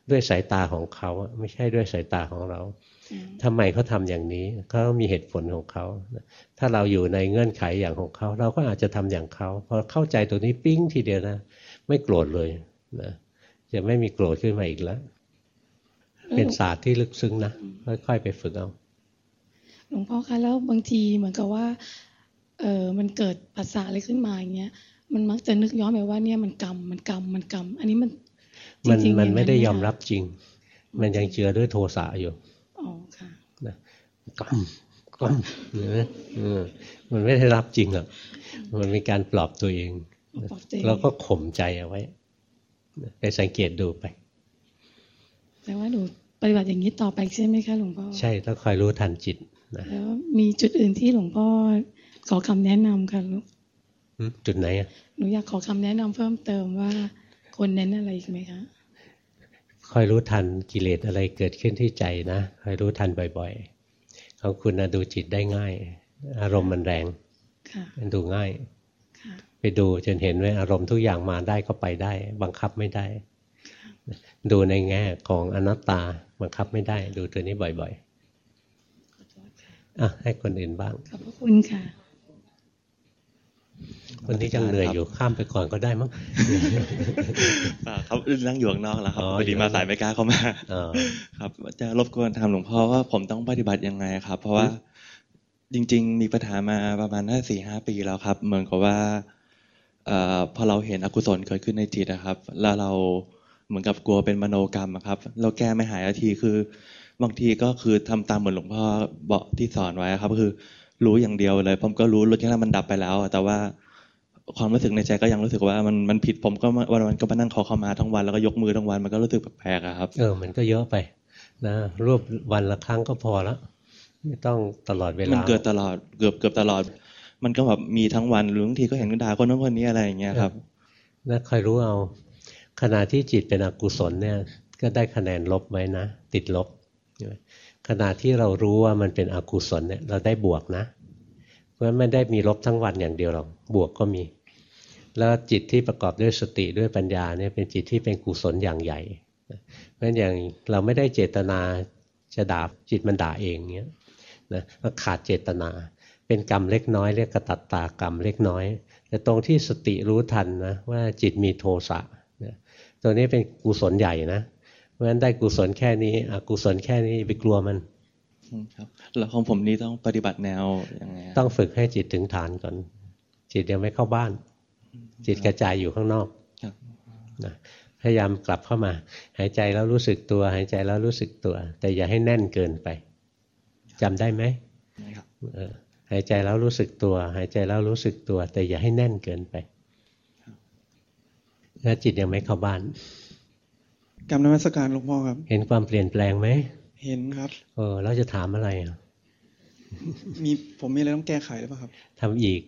ด้วยสายตาของเขาไม่ใช่ด้วยสายตาของเราทำไมเขาทำอย่างนี้เขามีเหตุผลของเขาถ้าเราอยู่ในเงื่อนไขอย่างของเขาเราก็อาจจะทำอย่างเขาพอเข้าใจตัวนี้ปิ้งทีเดียวนะไม่โกรธเลยนะจะไม่มีโกรธขึ้นมาอีกแล้วเป็นศาสตร์ที่ลึกซึ้งนะค่อยๆไปฝึกเอาหลวงพ่อคะแล้วบางทีเหมือนกับว่ามันเกิดภาษาอะไรขึ้นมาอย่างเงี้ยมันมักจะนึกย้อนไปว่าเนี่ยมันกรรมอันนี้มันไม่ได้ยอมรับจริงมันยังเจือด้วยโทสะอยู่อ๋อค่ะนะกรรมมันไม่ได้รับจริงหรอกมันเป็นการปลอบตัวเองแล้วก็ข่มใจเอาไว้ไปสังเกตดูไปแต่ว่าหนูปฏิบัติอย่างนี้ต่อไปใช่ไหมคะหลวงพ่อใช่ต้องคอยรู้ทันจิตนะแล้วมีจุดอื่นที่หลวงพ่อขอคำแนะนำค่ะลูกจุดไหนอ่ะหนูอยากขอคำแนะนำเพิ่มเติมว่าคนเน้นอะไรอีกไหมคะคอยรู้ทันกิเลสอะไรเกิดขึ้นที่ใจนะคอยรู้ทันบ่อยๆของคุณดูจิตได้ง่ายอารมณ์มันแรงมันดูง่ายไปดูจนเห็นว่าอารมณ์ทุกอย่างมาได้ก็ไปได้บังคับไม่ได้ดูในแง่ของอนัตตาบังคับไม่ได้ดูตัวนี้บ่อยๆให้คนอื่นบ้างขอบพระคุณค่ะคนที่ยังเหนื่อยอยู่ข้ามไปก่อนก็ได้มั้งครับนั่งอยู่ข้างนอกแล้วครับพอดีมาสายไม่กล้าเข้ามาครับจะรบกวนถามหลวงพ่อว่าผมต้องปฏิบัติยังไงครับเพราะว่าจริงๆมีปัญหามาประมาณ 4-5 ปีแล้วครับเหมือนกับว่าพอเราเห็นอกุศลเกิดขึ้นในจิตนะครับแล้วเราเหมือนกับกลัวเป็นมโนกรรมครับเราแก้ไม่หายทีคือบางทีก็คือทำตามเหมือนหลวงพ่อบอกที่สอนไว้ครับก็คือรู้อย่างเดียวเลยผมก็รู้แค่มันดับไปแล้วแต่ว่าความรู้สึกในใจก็ยังรู้สึกว่ามันผิดผมก็วันๆก็มานั่งขอเข้ามาทั้งวันแล้วก็ยกมือทั้งวันมันก็รู้สึกแปลกๆครับมันก็เยอะไปนะรวบวันละครั้งก็พอแล้วไม่ต้องตลอดเวลามันเกิดตลอดเกือบตลอดมันก็แบบมีทั้งวันหรือบางทีก็เห็นด่าคนนั้นคนนี้อะไรอย่างเงี้ยครับแล้วคอยรู้เอาขณะที่จิตเป็นอกุศลเนี่ยก็ได้คะแนนลบไว้นะติดลบขณะที่เรารู้ว่ามันเป็นอกุศลเนี่ยเราได้บวกนะเพราะฉะนั้นไม่ได้มีลบทั้งวันอย่างเดียวหรอกบวกก็มีแล้วจิตที่ประกอบด้วยสติด้วยปัญญาเนี่ยเป็นจิตที่เป็นกุศลอย่างใหญ่เพราะฉะนั้นอย่างเราไม่ได้เจตนาจะด่าจิตมันด่าเองเงี้ยนะขาดเจตนาเป็นกรรมเล็กน้อยเรียกกตัตตากรรมเล็กน้อยแต่ตรงที่สติรู้ทันนะว่าจิตมีโทสะตัวนี้เป็นกุศลใหญ่นะเพราะฉะนั้นได้กุศลแค่นี้อกุศลแค่นี้ไปกลัวมันครับแล้วของผมนี่ต้องปฏิบัติแนวยังไงต้องฝึกให้จิตถึงฐานก่อนจิตยังไม่เข้าบ้านจิตกระจายอยู่ข้างนอกนะพยายามกลับเข้ามาหายใจแล้วรู้สึกตัวหายใจแล้วรู้สึกตัวแต่อย่าให้แน่นเกินไปจำได้ไหมหายใจแล้วรู้สึกตัวหายใจแล้วรู้สึกตัวแต่อย่าให้แน่นเกินไปแล้วจิตยังไม่เข้าบ้านกรรมนมัสการหลวงพ่อครับเห็นความเปลี่ยนแปลงไหมเห็นครับแล้วจะถามอะไรผมมีอะไรต้องแก้ไขหรือเปล่าครับทำอีก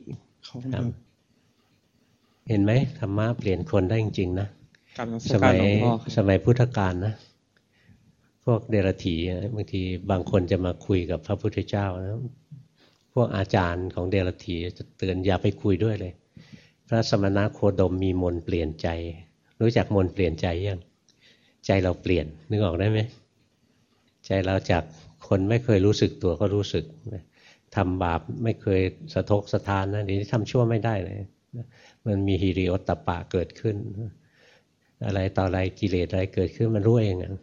เห็นไหมธรรมะเปลี่ยนคนได้จริงๆนะสมัยพุทธกาลนะพวกเดรัจฉีบางทีบางคนจะมาคุยกับพระพุทธเจ้านะพวกอาจารย์ของเดรัจฉีจะเตือนอย่าไปคุยด้วยเลยพระสมณโคดมมีมนต์เปลี่ยนใจรู้จักมนต์เปลี่ยนใจยังใจเราเปลี่ยนนึกออกได้ไหมใจเราจากคนไม่เคยรู้สึกตัวก็รู้สึกทำบาปไม่เคยสะทกสะท้านนะเดี๋ยวนี้ทำชั่วไม่ได้เลยมันมีหิริโอตตัปปะเกิดขึ้นอะไรต่ออะไรกิเลสอะไรเกิดขึ้นมันรู้เองนะ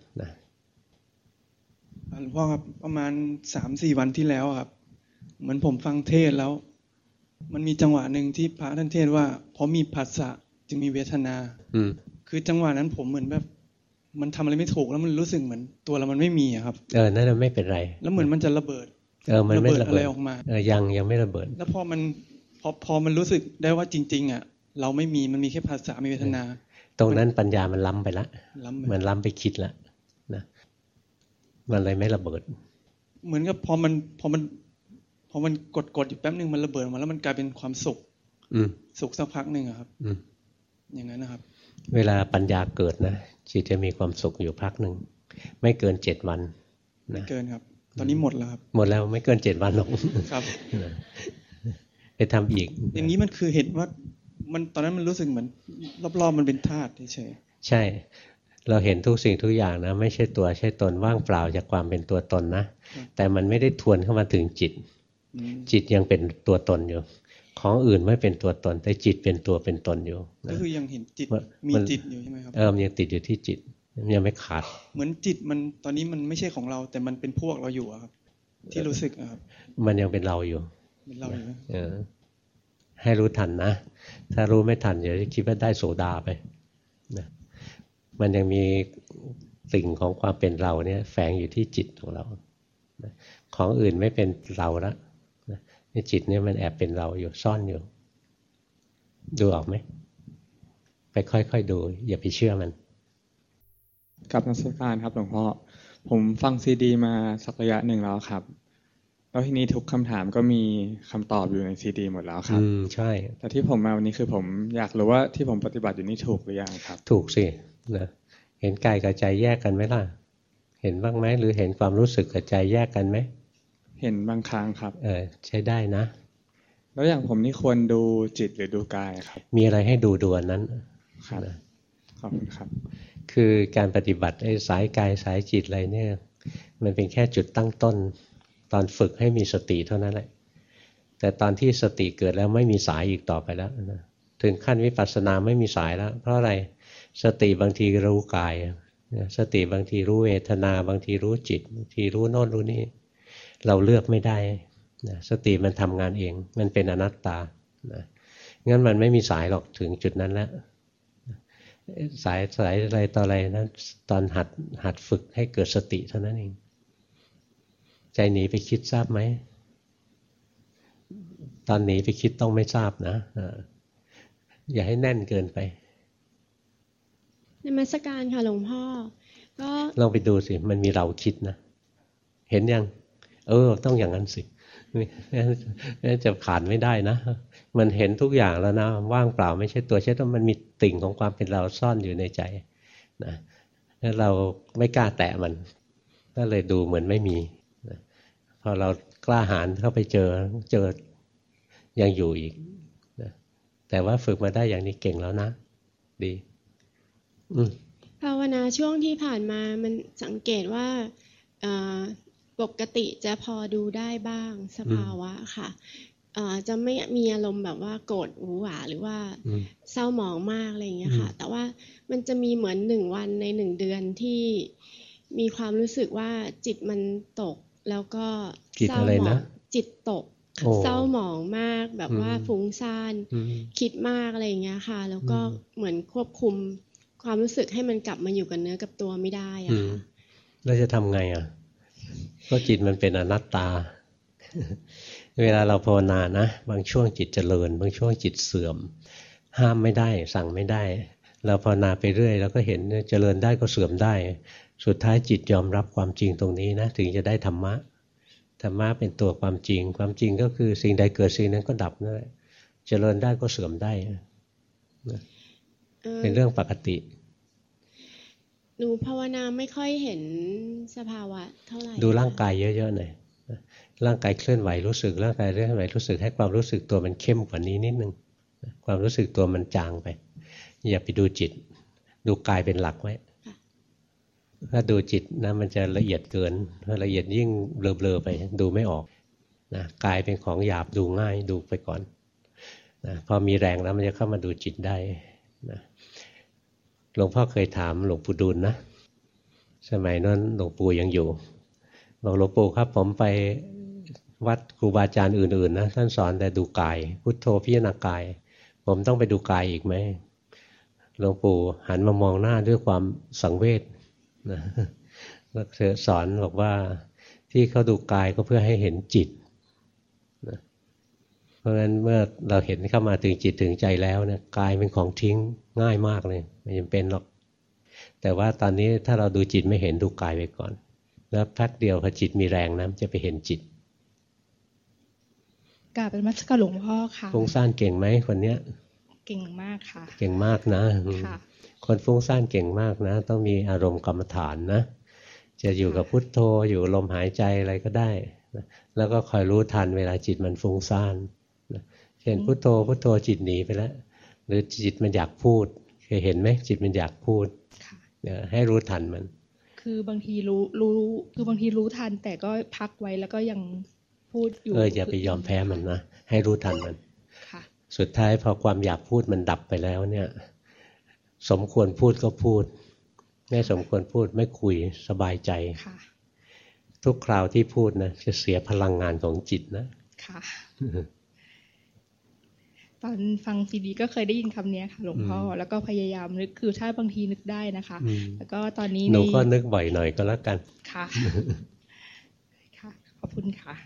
หลวงพ่อครับประมาณ 3-4 วันที่แล้วครับเหมือนผมฟังเทศแล้วมันมีจังหวะหนึ่งที่พระท่านเทศว่าเพราะมีผัสสะจึงมีเวทนาคือจังหวะนั้นผมเหมือนแบบมันทำอะไรไม่ถูกแล้วมันรู้สึกเหมือนตัวเรามันไม่มีครับนั่นไม่เป็นไรแล้วเหมือนมันจะระเบิดมันไม่ระเบิดอะไรออกมายังไม่ระเบิดแล้วพอมันรู้สึกได้ว่าจริงๆเราไม่มีมันมีแค่ผัสสะมีเวทนาตรงนั้นปัญญามันล้ำไปละมันล้ำไปคิดละนะมันเลยไม่ระเบิดเหมือนกับพอมันกดอยู่แป๊บนึงมันระเบิดมาแล้วมันกลายเป็นความสุขสุขสักพักนึงครับอย่างนั้นนะครับเวลาปัญญาเกิดนะจิตจะมีความสุขอยู่พักนึงไม่เกิน7 วันไม่เกินครับตอนนี้หมดแล้วครับหมดแล้วไม่เกิน7 วันหรอกครับไปทำอีกอย่างนี้มันคือเห็นว่ามันตอนนั้นมันรู้สึกเหมือนรอบๆมันเป็นธาตุเฉยใช่เราเห็นทุกสิ่งทุกอย่างนะไม่ใช่ตัวใช่ตนว่างเปล่าจากความเป็นตัวตนนะแต่มันไม่ได้ทวนเข้ามาถึงจิตจิตยังเป็นตัวตนอยู่ของอื่นไม่เป็นตัวตนแต่จิตเป็นตัวเป็นตนอยู่ก็คือยังเห็นจิตมีจิตอยู่ใช่ไหมครับมันยังติดอยู่ที่จิตยังไม่ขาดเหมือนจิตมันตอนนี้มันไม่ใช่ของเราแต่มันเป็นพวกเราอยู่ครับที่รู้สึกครับมันยังเป็นเราอยู่เป็นเราอยู่ให้รู้ทันนะถ้ารู้ไม่ทันอย่าคิดว่าได้โสดาไปนะมันยังมีสิ่งของความเป็นเราเนี่ยแฝงอยู่ที่จิตของเรานะของอื่นไม่เป็นเราละนะในจิตเนี่ยมันแอบเป็นเราอยู่ซ่อนอยู่ดูออกไหมไปค่อยๆดูอย่าไปเชื่อมันกับนักศึกษาครับหลวงพ่อผมฟังซีดีมาสักระยะหนึ่งแล้วครับแล้วทีนี้ทุกคำถามก็มีคำตอบอยู่ในซีดีหมดแล้วครับใช่แต่ที่ผมมาวันนี้คือผมอยากรู้ว่าที่ผมปฏิบัติอยู่นี่ถูกหรือยังครับถูกสินะเห็นกายกับใจแยกกันไหมล่ะเห็นบ้างไหมหรือเห็นความรู้สึกกับใจแยกกันไหมเห็นบางครั้งครับใช้ได้นะแล้วอย่างผมนี่ควรดูจิตหรือดูกายครับมีอะไรให้ดูอันนั้นครับขอบคุณครับคือการปฏิบัติสายกายสายจิตอะไรเนี่ยมันเป็นแค่จุดตั้งต้นตอนฝึกให้มีสติเท่านั้นแหละแต่ตอนที่สติเกิดแล้วไม่มีสายอีกต่อไปแล้วนะถึงขั้นวิปัสสนาไม่มีสายแล้วเพราะอะไรสติบางทีรู้กายสติบางทีรู้เวทนาบางทีรู้จิตบางทีรู้โน่นรู้นี่เราเลือกไม่ได้นะสติมันทำงานเองมันเป็นอนัตตานะงั้นมันไม่มีสายหรอกถึงจุดนั้นแล้วสายอะไรต่ออะไรนั้นตอนหัดฝึกให้เกิดสติเท่านั้นเองใจหนีไปคิดทราบไหมตอนหนีไปคิดต้องไม่ทราบนะอย่าให้แน่นเกินไปนมัสการค่ะหลวงพ่อก็ลองไปดูสิมันมีเราคิดนะเห็นยังต้องอย่างนั้นสิจะผ่านไม่ได้นะมันเห็นทุกอย่างแล้วนะว่างเปล่าไม่ใช่ตัวใช่ต้องมันมีติ่งของความเป็นเราซ่อนอยู่ในใจนะแล้วเราไม่กล้าแตะมันก็เลยดูเหมือนไม่มีนะพอเรากล้าหาญเข้าไปเจอยังอยู่อีกนะแต่ว่าฝึกมาได้อย่างนี้เก่งแล้วนะดีภาวนาช่วงที่ผ่านมามันสังเกตว่าปกติจะพอดูได้บ้างสภาวะค่ะจะไม่มีอารมณ์แบบว่าโกรธหูหวาหรือว่าเศร้าหมองมากอะไรอย่างเงี้ยค่ะแต่ว่ามันจะมีเหมือน1 วันใน1 เดือนที่มีความรู้สึกว่าจิตมันตกแล้วก็เศร้าหมองจิตตกเศร้าหมองมากแบบว่าฟุ้งซ่านคิดมากอะไรอย่างเงี้ยค่ะแล้วก็เหมือนควบคุมความรู้สึกให้มันกลับมาอยู่กับเนื้อกับตัวไม่ได้อะค่ะแล้วจะทำไงก็จิตมันเป็นอนัตตาเวลาเราภาวนานะบางช่วงจิตเจริญบางช่วงจิตเสื่อมห้ามไม่ได้สั่งไม่ได้เราภาวนาไปเรื่อยเราก็เห็นเจริญได้ก็เสื่อมได้สุดท้ายจิตยอมรับความจริงตรงนี้นะถึงจะได้ธรรมะเป็นตัวความจริงก็คือสิ่งใดเกิดสิ่งนั้นก็ดับนั่นแหละเจริญได้ก็เสื่อมได้เป็นเรื่องปกติหนูภาวนาไม่ค่อยเห็นสภาวะเท่าไหร่ดูร่างกายเยอะๆหน่อยร่างกายเคลื่อนไหวรู้สึกร่างกายเคลื่อนไหวรู้สึกให้ความรู้สึกตัวมันเข้มกว่านี้นิดนึงความรู้สึกตัวมันจางไปอย่าไปดูจิตดูกายเป็นหลักไว้ถ้าดูจิตนะมันจะละเอียดเกินละเอียดยิ่งเบลอๆไปดูไม่ออกนะกายเป็นของหยาบดูง่ายดูไปก่อนนะพอมีแรงแล้วมันจะเข้ามาดูจิตได้นะหลวงพ่อเคยถามหลวงปู่ดูลนะสมัยนั้นหลวงปู่ยังอยู่บอกหลวงปู่ครับผมไปวัดครูบาอาจารย์อื่นๆนะท่านสอนแต่ดูกายพุทโธพิจารณากายผมต้องไปดูกายอีกไหมหลวงปู่หันมามองหน้าด้วยความสังเวชนะแล้วสอนบอกว่าที่เขาดูกายก็เพื่อให้เห็นจิตนะเพราะฉะนั้นเมื่อเราเห็นเข้ามาถึงจิตถึงใจแล้วเนี่ยกายเป็นของทิ้งง่ายมากเลยไม่จำเป็นหรอกแต่ว่าตอนนี้ถ้าเราดูจิตไม่เห็นดูกายไปก่อนแล้วแป๊บเดียวพอจิตมีแรงนะจะไปเห็นจิตกราบนมัสการหลวงพ่อค่ะฟุ้งซ่านเก่งไหมคนเนี้ยเก่งมากค่ะเก่งมากนะคนฟุ้งซ่านเก่งมากนะต้องมีอารมณ์กรรมฐานนะจะอยู่กับพุทโธอยู่ลมหายใจอะไรก็ได้นะแล้วก็คอยรู้ทันเวลาจิตมันฟุ้งซ่านนะเช่นพุทโธพุทโธจิตหนีไปแล้วหรือจิตมันอยากพูดเคยเห็นไหมจิตมันอยากพูดให้รู้ทันมันคือบางทีรู้ทันแต่ก็พักไว้แล้วก็ยังพูดอยู่อย่าไปยอมแพ้มันนะให้รู้ทันมันค่ะสุดท้ายพอความอยากพูดมันดับไปแล้วเนี่ยสมควรพูดก็พูดไม่สมควรพูดไม่คุยสบายใจค่ะทุกคราวที่พูดนะจะเสียพลังงานของจิตนะค่ะตอนฟังซีดีก็เคยได้ยินคำนี้ค่ะหลวงพ่อแล้วก็พยายามนึกคือถ้าบางทีนึกได้นะคะแล้วก็ตอนนี้หนูก็นึกบ่อยหน่อยก็แล้วกันค่ะค่ะขอบคุณค่ะ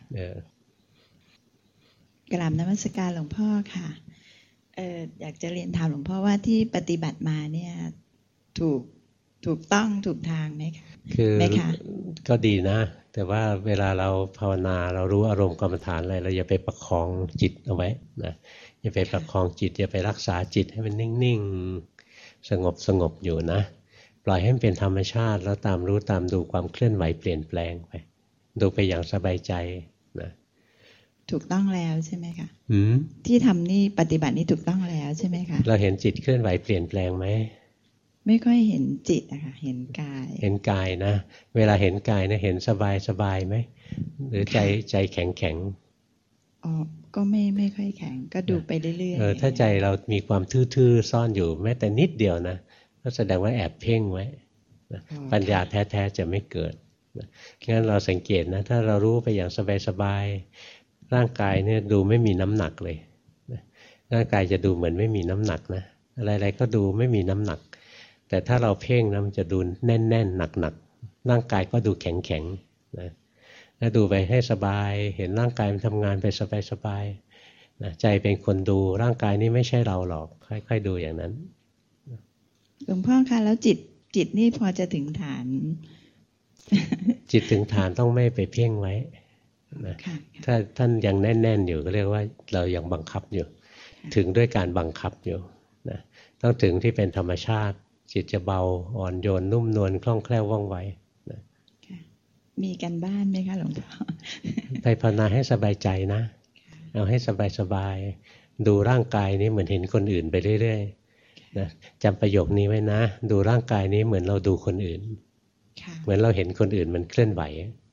กราบนมัสการหลวงพ่อค่ะอยากจะเรียนถามหลวงพ่อว่าที่ปฏิบัติมาเนี่ยถูกต้องถูกทางไหมคะคือก็ดีนะแต่ว่าเวลาเราภาวนาเรารู้อารมณ์กรรมฐานอะไรเราอย่าไปประคองจิตเอาไว้นะอย่าไปประคองจิตอย่าไปรักษาจิตให้มันนิ่งๆสงบอยู่นะปล่อยให้มันเป็นธรรมชาติแล้วตามรู้ตามดูความเคลื่อนไหวเปลี่ยนแปลงไปดูไปอย่างสบายใจนะถูกต้องแล้วใช่ไหมคะที่ทำนี่ปฏิบัตินี่ถูกต้องแล้วใช่ไหมคะเราเห็นจิตเคลื่อนไหวเปลี่ยนแปลงไหมไม่ค่อยเห็นจิตอะค่ะเห็นกายนะเวลาเห็นกายนะเห็นสบายไหมหรือใจแข็งอ๋อก็ไม่ค่อยแข็งก็ดูไปเรื่อยๆถ้าใจเรามีความทื่อๆซ่อนอยู่แม้แต่นิดเดียวนะก็แสดงว่าแอบเพ่งไว้ปัญญาแท้ๆจะไม่เกิดงั้นเราสังเกตนะถ้าเรารู้ไปอย่างสบายๆร่างกายเนี่ยดูไม่มีน้ำหนักเลยร่างกายจะดูเหมือนไม่มีน้ำหนักนะอะไรๆก็ดูไม่มีน้ำหนักแต่ถ้าเราเพ่งนะมันจะดูแน่นๆหนักๆร่างกายก็ดูแข็งๆนะแล้วดูไปให้สบายเห็นร่างกายมันทำงานไปสบายๆนะใจเป็นคนดูร่างกายนี้ไม่ใช่เราหรอกค่อยๆดูอย่างนั้นหลวงพ่อคะแล้วจิตนี่พอจะถึงฐานจิตถึงฐานต้องไม่ไปเพ่งไว้นะถ้าท่านยังแน่นๆอยู่ก็เรียกว่าเรายังบังคับอยู่ถึงด้วยการบังคับอยู่นะต้องถึงที่เป็นธรรมชาติจิตจะเบาอ่อนโยนนุ่มนวลคล่องแคล่วว่องไวนะมีกันบ้านไหมคะหลวงพ่อไปภาวนาให้สบายใจนะเอาให้สบายดูร่างกายนี้เหมือนเห็นคนอื่นไปเรื่อยๆนะจำประโยคนี้ไว้นะดูร่างกายนี้เหมือนเราดูคนอื่นเหมือนเราเห็นคนอื่นมันเคลื่อนไหว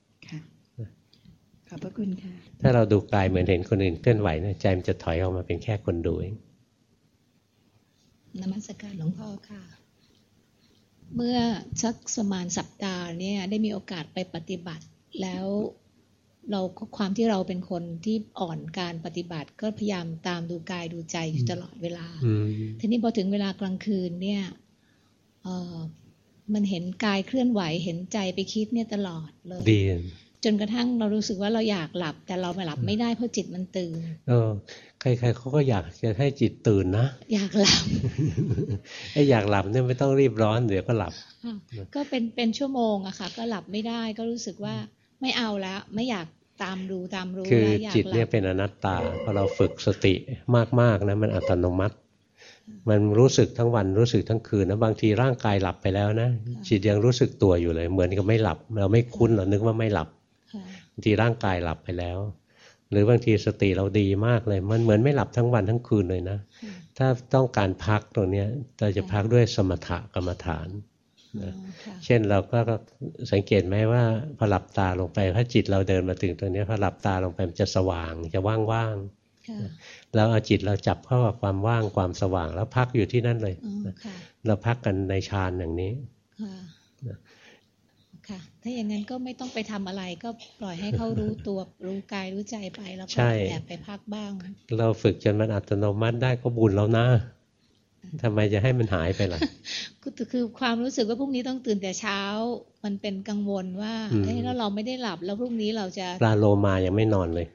ขอบพระคุณค่ะถ้าเราดูกายเหมือนเห็นคนอื่นเคลื่อนไหวนะใจมันจะถอยออกมาเป็นแค่คนดูเองนมัสการหลวงพ่อค่ะเมื่อสักประมาณสัปดาห์เนี่ยได้มีโอกาสไปปฏิบัติแล้วเราความที่เราเป็นคนที่อ่อนการปฏิบัติก็พยายามตามดูกายดูใจอยู่ตลอดเวลาทีนี้พอถึงเวลากลางคืนเนี่ยมันเห็นกายเคลื่อนไหวเห็นใจไปคิดเนี่ยตลอดเลยดีจนกระทั่งเรารู้สึกว่าเราอยากหลับแต่เราไม่หลับไม่ได้เพราะจิตมันตื่นใครๆเขาก็อยากจะให้จิตตื่นนะอยากหลับไอ้อยากหลับเนี่ยไม่ต้องรีบร้อนเดี๋ยวก็หลับก็เป็นชั่วโมงอะค่ะก็หลับไม่ได้ก็รู้สึกว่าไม่เอาแล้วไม่อยากตามรู้คือจิตเนี่ยเป็นอนัตตาพอเราฝึกสติมากๆนะมันอัตโนมัติมันรู้สึกทั้งวันรู้สึกทั้งคืนนะบางทีร่างกายหลับไปแล้วนะจิตยังรู้สึกตัวอยู่เลยเหมือนกับไม่หลับเราไม่คุ้นเรานึกว่าไม่หลับบางทีร่างกายหลับไปแล้วหรือบางทีสติเราดีมากเลยมันเหมือนไม่หลับทั้งวันทั้งคืนเลยนะถ้าต้องการพักตรงนี้เราจะพักด้วยสมถกรรมฐานนะเช่นเราก็สังเกตไหมว่าพอหลับตาลงไปถ้าจิตเราเดินมาถึงตรงนี้พอหลับตาลงไปมันจะสว่างจะว่างๆแล้วเอาจิตเราจับเข้ากับความว่างความสว่างแล้วพักอยู่ที่นั่นเลยเราพักกันในฌานอย่างนี้ค่ะถ้าอย่างนั้นก็ไม่ต้องไปทำอะไรก็ปล่อยให้เขารู้ตัวรู้กายรู้ใจไปแล้วก็แอบไปพักบ้างเราฝึกจนมันอัตโนมัติได้ก็บุญแล้วนะทำไมจะให้มันหายไปล่ะคือความรู้สึกว่าพรุ่งนี้ต้องตื่นแต่เช้ามันเป็นกังวลว่าแล้วเราไม่ได้หลับแล้วพรุ่งนี้เราจะปลาโลมายังไม่นอนเลย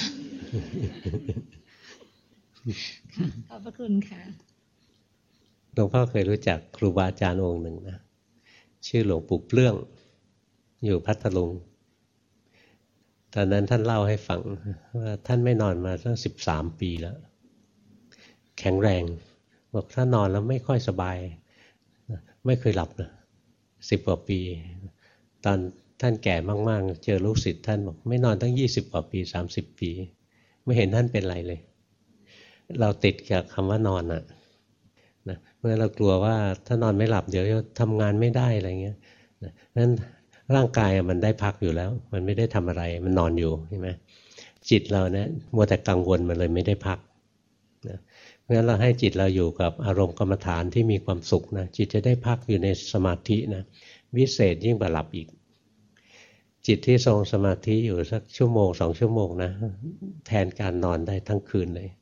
ขอบพระคุณค่ะหลวงพ่อเคยรู้จักครูบาอาจารย์องค์หนึ่งนะชื่อหลวงปู่เปลื้องอยู่พัทลุงตอนนั้นท่านเล่าให้ฟังว่าท่านไม่นอนมาตั้ง13 ปีแล้วแข็งแรงบอกถ้านอนแล้วไม่ค่อยสบายไม่เคยหลับนะ10 กว่าปีตอนท่านแก่มากๆเจอลูกศิษย์ท่านบอกไม่นอนตั้ง20 กว่าปี30 ปีไม่เห็นท่านเป็นไรเลยเราติดกับคำว่านอนนะเมื่อเรากลัวว่าถ้านอนไม่หลับเดี๋ยวจะทำงานไม่ได้อะไรเงี้ยนั้นร่างกายมันได้พักอยู่แล้วมันไม่ได้ทำอะไรมันนอนอยู่ใช่ไหมจิตเราเนี่ยมัวแต่กังวลมันเลยไม่ได้พักนะเพราะฉะนั้นเราให้จิตเราอยู่กับอารมณ์กรรมฐานที่มีความสุขนะจิตจะได้พักอยู่ในสมาธินะวิเศษยิ่งกว่าหลับอีกจิตที่ทรงสมาธิอยู่สักชั่วโมง2 ชั่วโมงนะแทนการนอนได้ทั้งคืนเลย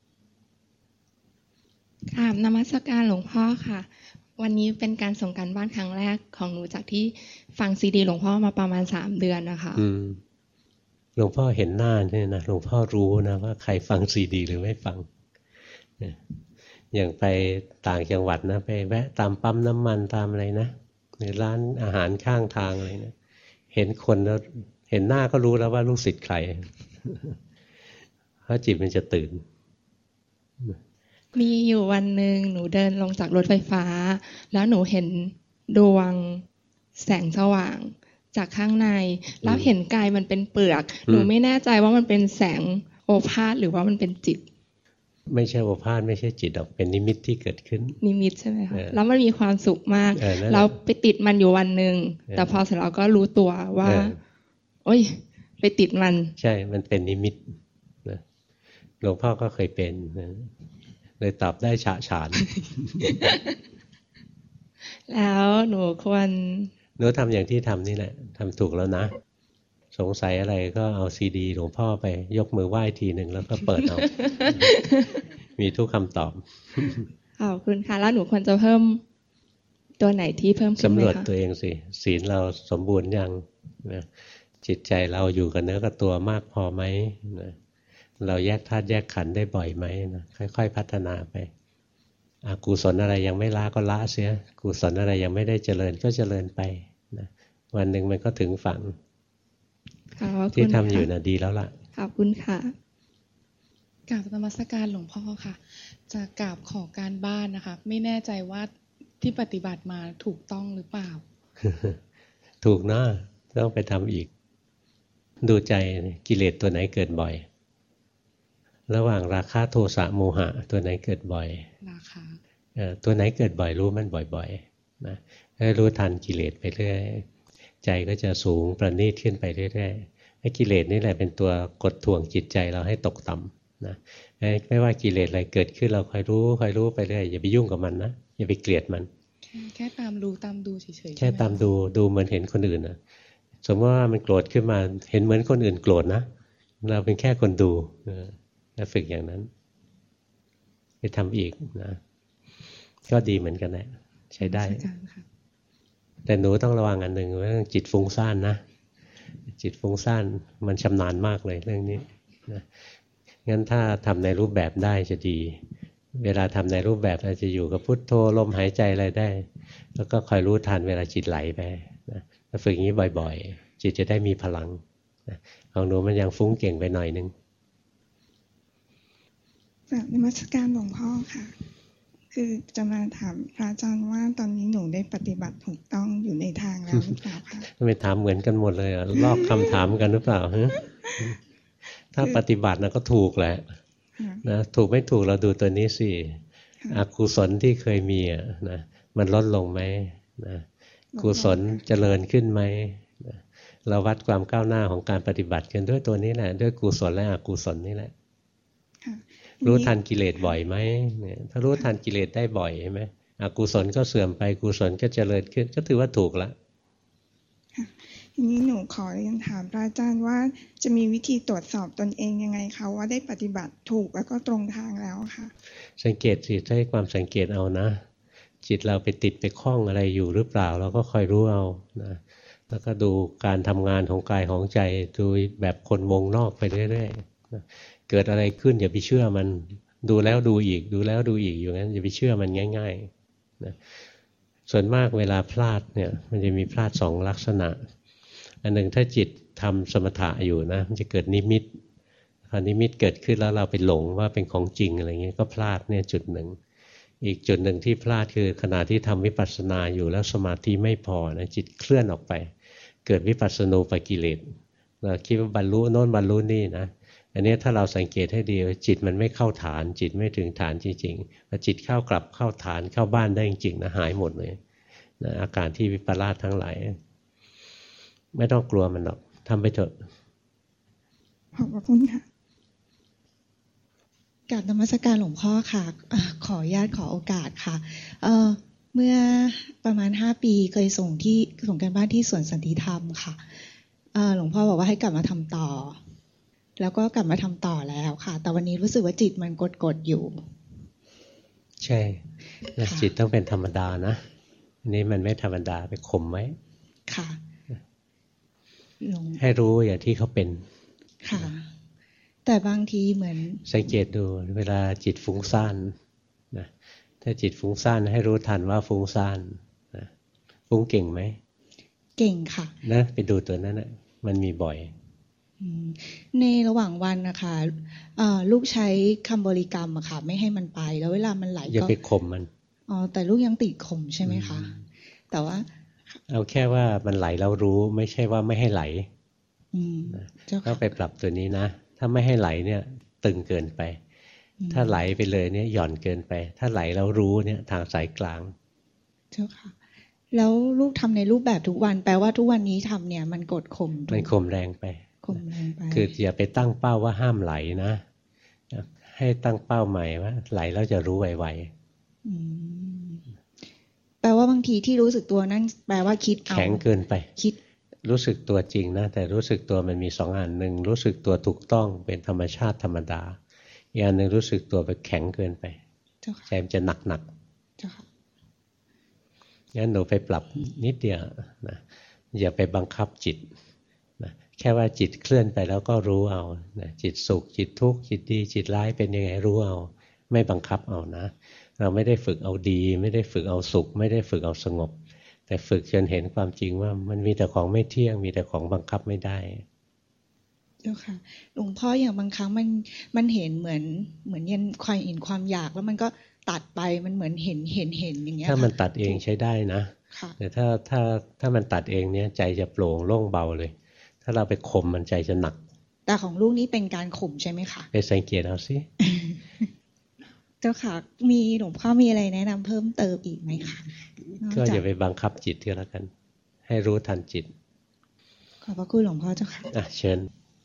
ค่ะนมัสการหลวงพ่อค่ะวันนี้เป็นการส่งการบ้านครั้งแรกของหนูจากที่ฟังซีดีหลวงพ่อมาประมาณ3 เดือนนะคะหลวงพ่อเห็นหน้าเนี่ยนะหลวงพ่อรู้นะว่าใครฟังซีดีหรือไม่ฟังอย่างไปต่างจังหวัดนะไปแวะตามปั๊มน้ำมันตามอะไรนะหรือร้านอาหารข้างทางอะไรนะเห็นคนแล้วเห็นหน้าก็รู้แล้วว่าลูกศิษย์ใครเพราะจิตมันจะตื่นมีอยู่วันหนึ่งหนูเดินลงจากรถไฟฟ้าแล้วหนูเห็นดวงแสงสว่างจากข้างในแล้วเห็นกายมันเป็นเปลือกหนูไม่แน่ใจว่ามันเป็นแสงโอภาสหรือว่ามันเป็นจิตไม่ใช่โอภาสไม่ใช่จิตหรอกเป็นนิมิตที่เกิดขึ้นนิมิตใช่ไหมคะแล้วมันมีความสุขมากเราไปติดมันอยู่วันหนึ่งแต่พอเสร็จเราก็รู้ตัวว่าโอ๊ยไปติดมันใช่มันเป็นนิมิตหลวงพ่อก็เคยเป็นเลยตอบได้ฉะฉานแล้วหนูควรหนูทำอย่างที่ทำนี่แหละทำถูกแล้วนะสงสัยอะไรก็เอาซีดีหลวงพ่อไปยกมือไหว้ทีหนึ่งแล้วก็เปิดเอา มีทุกคำตอบขอบคุณค่ะแล้วหนูควรจะเพิ่มตัวไหนที่เพิ่มขึ้นไหมคะสำรวจตัวเองสิศีลเราสมบูรณ์ยังนะจิตใจเราอยู่กับเนื้อกับตัวมากพอไหมนะเราแยกธาตุแยกขันธ์ได้บ่อยไหมนะค่อยๆพัฒนาไปกุศลอะไรยังไม่ละก็ละเสียกุศลอะไรยังไม่ได้เจริญก็เจริญไปนะวันหนึ่งมันก็ถึงฝั่งที่ทำอยู่นะดีแล้วล่ะขอบคุณค่ะกราบนมัสการหลวงพ่อค่ะจะกราบขอการบ้านนะคะไม่แน่ใจว่าที่ปฏิบัติมาถูกต้องหรือเปล่าถูกนะต้องไปทำอีกดูใจกิเลสตัวไหนเกิดบ่อยระหว่างราคะโทสะโมหะตัวไหนเกิดบ่อยราคะตัวไหนเกิดบ่อยรู้มันบ่อยๆนะให้รู้ทันกิเลสไปเรื่อยใจก็จะสูงประณีตขึ้นไปเรื่อยๆไอ้กิเลสนี่แหละเป็นตัวกดท่วงจิตใจเราให้ตกต่ำนะไม่ว่ากิเลสอะไรเกิดขึ้นเราคอยรู้ไปเรื่อยอย่าไปยุ่งกับมันนะอย่าไปเกลียดมันแค่ตามดูเฉยๆแค่ตามดูเหมือนเห็นคนอื่นนะสมมติว่ามันโกรธขึ้นมาเห็นเหมือนคนอื่นโกรธนะเราเป็นแค่คนดูแล้วฝึกอย่างนั้นไปทำอีกนะก็ดีเหมือนกันแหละใช้ได้แต่หนูต้องระวังอันหนึ่งว่าจิตฟุ้งซ่านนะจิตฟุ้งซ่านมันชำนาญมากเลยเรื่องนี้นะงั้นถ้าทำในรูปแบบได้จะดีเวลาทำในรูปแบบอาจจะอยู่กับพุทโธลมหายใจอะไรได้แล้วก็คอยรู้ทันเวลาจิตไหลไปนะฝึกอย่างนี้บ่อยๆจิตจะได้มีพลังนะของหนูมันยังฟุ้งเก่งไปหน่อยนึงนมัสการหลวงพ่อค่ะคือจะมาถามพระอาจารย์ว่าตอนนี้หนูได้ปฏิบัติถูกต้องอยู่ในทางแล้วหรือเปล่าคะไม่ถามเหมือนกันหมดเลยลอกคำถามกันหรือเปล่าฮะถ้าปฏิบัตินะก็ถูกแหละนะถูกไม่ถูกเราดูตัวนี้สิอกุศลที่เคยมีนะมันลดลงไหมนะกุศลเจริญขึ้นไหมนะเราวัดความก้าวหน้าของการปฏิบัติกันด้วยตัวนี้แหละด้วยกุศลและอกุศลนี่แหละรู้ทันกิเลสบ่อยไหมเนี่ยถ้ารู้ทันกิเลสได้บ่อยใช่ไหมอกุศลก็เสื่อมไปกุศลก็เจริญขึ้นก็ถือว่าถูกละทีนี้หนูขอเรียนถามพระอาจารย์ว่าจะมีวิธีตรวจสอบตนเองยังไงคะว่าได้ปฏิบัติถูกแล้วก็ตรงทางแล้วค่ะสังเกตสิใช้ความสังเกตเอานะจิตเราไปติดไปคล้องอะไรอยู่หรือเปล่าเราก็คอยรู้เอานะแล้วก็ดูการทำงานของกายของใจดูแบบคนวงนอกไปเรื่อยๆนะเกิดอะไรขึ้นอย่าไปเชื่อมันดูแล้วดูอีกดูแล้วดูอีกอยู่งั้นอย่าไปเชื่อมันง่ายๆนะส่วนมากเวลาพลาดเนี่ยมันจะมีพลาดสองลักษณะอันหนึ่งถ้าจิตทำสมถะอยู่นะมันจะเกิดนิมิตพอนิมิตเกิดขึ้นแล้วเราไปหลงว่าเป็นของจริงอะไรเงี้ยก็พลาดเนี่ยจุดหนึ่งอีกจุดหนึ่งที่พลาดคือขณะที่ทำวิปัสสนาอยู่แล้วสมาธิไม่พอนะจิตเคลื่อนออกไปเกิดวิปัสสนูปกิเลสเราคิดว่าบรรลุโน้นบรรลุนี่นะอันนี้ถ้าเราสังเกตให้ดีจิตมันไม่เข้าฐานจิตไม่ถึงฐานจริงๆพอจิตกลับเข้าฐานเข้าบ้านได้จริงๆนะหายหมดเลยนะอาการที่วิปลาสทั้งหลายไม่ต้องกลัวมันหรอกทำไปเถอะขอบคุณค่ะกราบนมัสการหลวงพ่อค่ะขออนุญาตขอโอกาสค่ะเมื่อประมาณ5 ปีเคยส่งการบ้านที่สวนสันติธรรมค่ะหลวงพ่อบอกว่าให้กลับมาทำต่อแล้วก็กลับมาทำต่อแล้วค่ะแต่วันนี้รู้สึกว่าจิตมันกดอยู่ใช่จิตต้องเป็นธรรมดานะอันนี้มันไม่ธรรมดาไปข่มไว้ค่ะให้รู้อย่างที่เขาเป็นค่ะแต่บางทีเหมือนสังเกตดูเวลาจิตฟุ้งซ่านนะถ้าจิตฟุ้งซ่านให้รู้ทันว่าฟุ้งซ่านนะฟุ้งเก่งไหมเก่งค่ะนะไปดูตัวนั้นนะมันมีบ่อยในระหว่างวันนะคะลูกใช้คำบริกรรมอะค่ะไม่ให้มันไปแล้วเวลามันไหลก็อย่าไปข่มมันแต่ลูกยังติดข่มใช่ไหมคะแต่ว่าเอาแค่ว่ามันไหลแล้วรู้ไม่ใช่ว่าไม่ให้ไหลต้องไปปรับตัวนี้นะถ้าไม่ให้ไหลเนี่ยตึงเกินไปถ้าไหลไปเลยเนี่ยหย่อนเกินไปถ้าไหลแล้วรู้เนี่ยทางสายกลางเจ้าค่ะแล้วลูกทำในรูปแบบทุกวันแปลว่าทุกวันนี้ทำเนี่ยมันกดข่มมันข่มแรงไปคืออย่าไปตั้งเป้าว่าห้ามไหลนะให้ตั้งเป้าใหม่ว่าไหลแล้วจะรู้ไวๆแปลว่าบางทีที่รู้สึกตัวนั่นแปลว่าคิดเอาแข็งเกินไปคิดรู้สึกตัวจริงนะแต่รู้สึกตัวมันมี2 อันหนึ่งรู้สึกตัวถูกต้องเป็นธรรมชาติธรรมดาอีกอันหนึ่งรู้สึกตัวไปแข็งเกินไปใจมันจะหนักงั้นหนูไปปรับนิดเดียวนะอย่าไปบังคับจิตนะแค่ว่าจิตเคลื่อนไปแล้วก็รู้เอานะจิตสุขจิตทุกข์จิตดีจิตร้ายเป็นยังไงรู้เอาไม่บังคับเอานะเราไม่ได้ฝึกเอาดีไม่ได้ฝึกเอาสุขไม่ได้ฝึกเอาสงบแต่ฝึกจนเห็นความจริงว่ามันมีแต่ของไม่เที่ยงมีแต่ของบังคับไม่ได้เจ้าค่ะหลวงพ่ออย่างบางครั้งมันเห็นเหมือนยันคอยเห็นความอยากแล้วมันก็ตัดไปมันเหมือนเห็นอย่างเงี้ยถ้ามันตัดเองใช้ได้นะแต่ถ้ามันตัดเองเนี้ยใจจะโปร่งโล่งเบาเลยถ้าเราไปข่มมันใจจะหนักแต่ของลูกนี้เป็นการข่มใช่ไหมคะไปสังเกตเอาสิเจ้าค่ะมีหลวงพ่อมีอะไรแนะนำเพิ่มเติมอีกไหมคะก็อย่าไปบังคับจิตก็แล้วกันให้รู้ทันจิตขอบพระคุณหลวงพ่อเจ้าค่ะเชิญ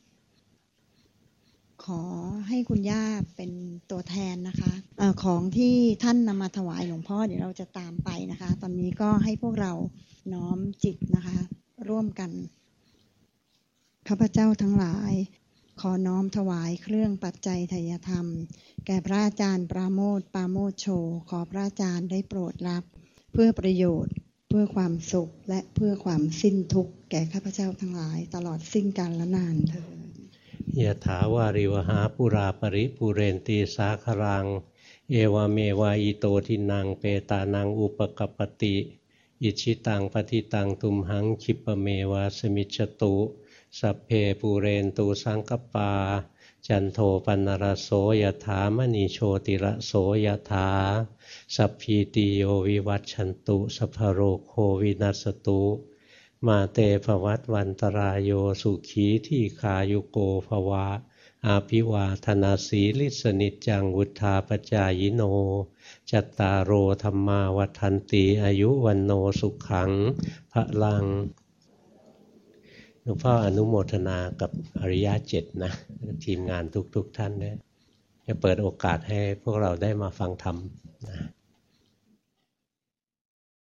ขอให้คุณย่าเป็นตัวแทนนะคะของที่ท่านนำมาถวายหลวงพ่อเดี๋ยวเราจะตามไปนะคะตอนนี้ก็ให้พวกเราน้อมจิตนะคะร่วมกันข้าพเจ้าทั้งหลายขอน้อมถวายเครื่องปัจจัยไตรธรรมแก่พระอาจารย์ปราโมทย์ปาโมชโชขอพระอาจารย์ได้โปรดรับเพื่อประโยชน์เพื่อความสุขและเพื่อความสิ้นทุกข์แก่ข้าพเจ้าทั้งหลายตลอดสิ้นกาลนานเถิดยะถาวาริวหาปุราปริปุเรนตีสาครังเอวเมวะอิโตทินังเปตานังอุปกัปปติอิชิตังปฏิตังตุมหังคิปเมวะสมิจฉตุสัพเพปุเรนตุสังกปาจันโทปนรโสยถามณีโชติระโสยถาสัพพีติโยวิวัชชันตุสัพพโรโควินัสตุมาเตภวัตวันตรายโยสุขีที่ขายุโกภวะอาภิวาธนาสีลิสนิจังวุธาปจายโนจัตตารโอธรรมาวัฏันติอายุวันโนสุขังพระลังหลวงพ่ออนุโมทนากับอริยะ7นะทีมงานทุกท่านด้วยจะเปิดโอกาสให้พวกเราได้มาฟังธรรมนะ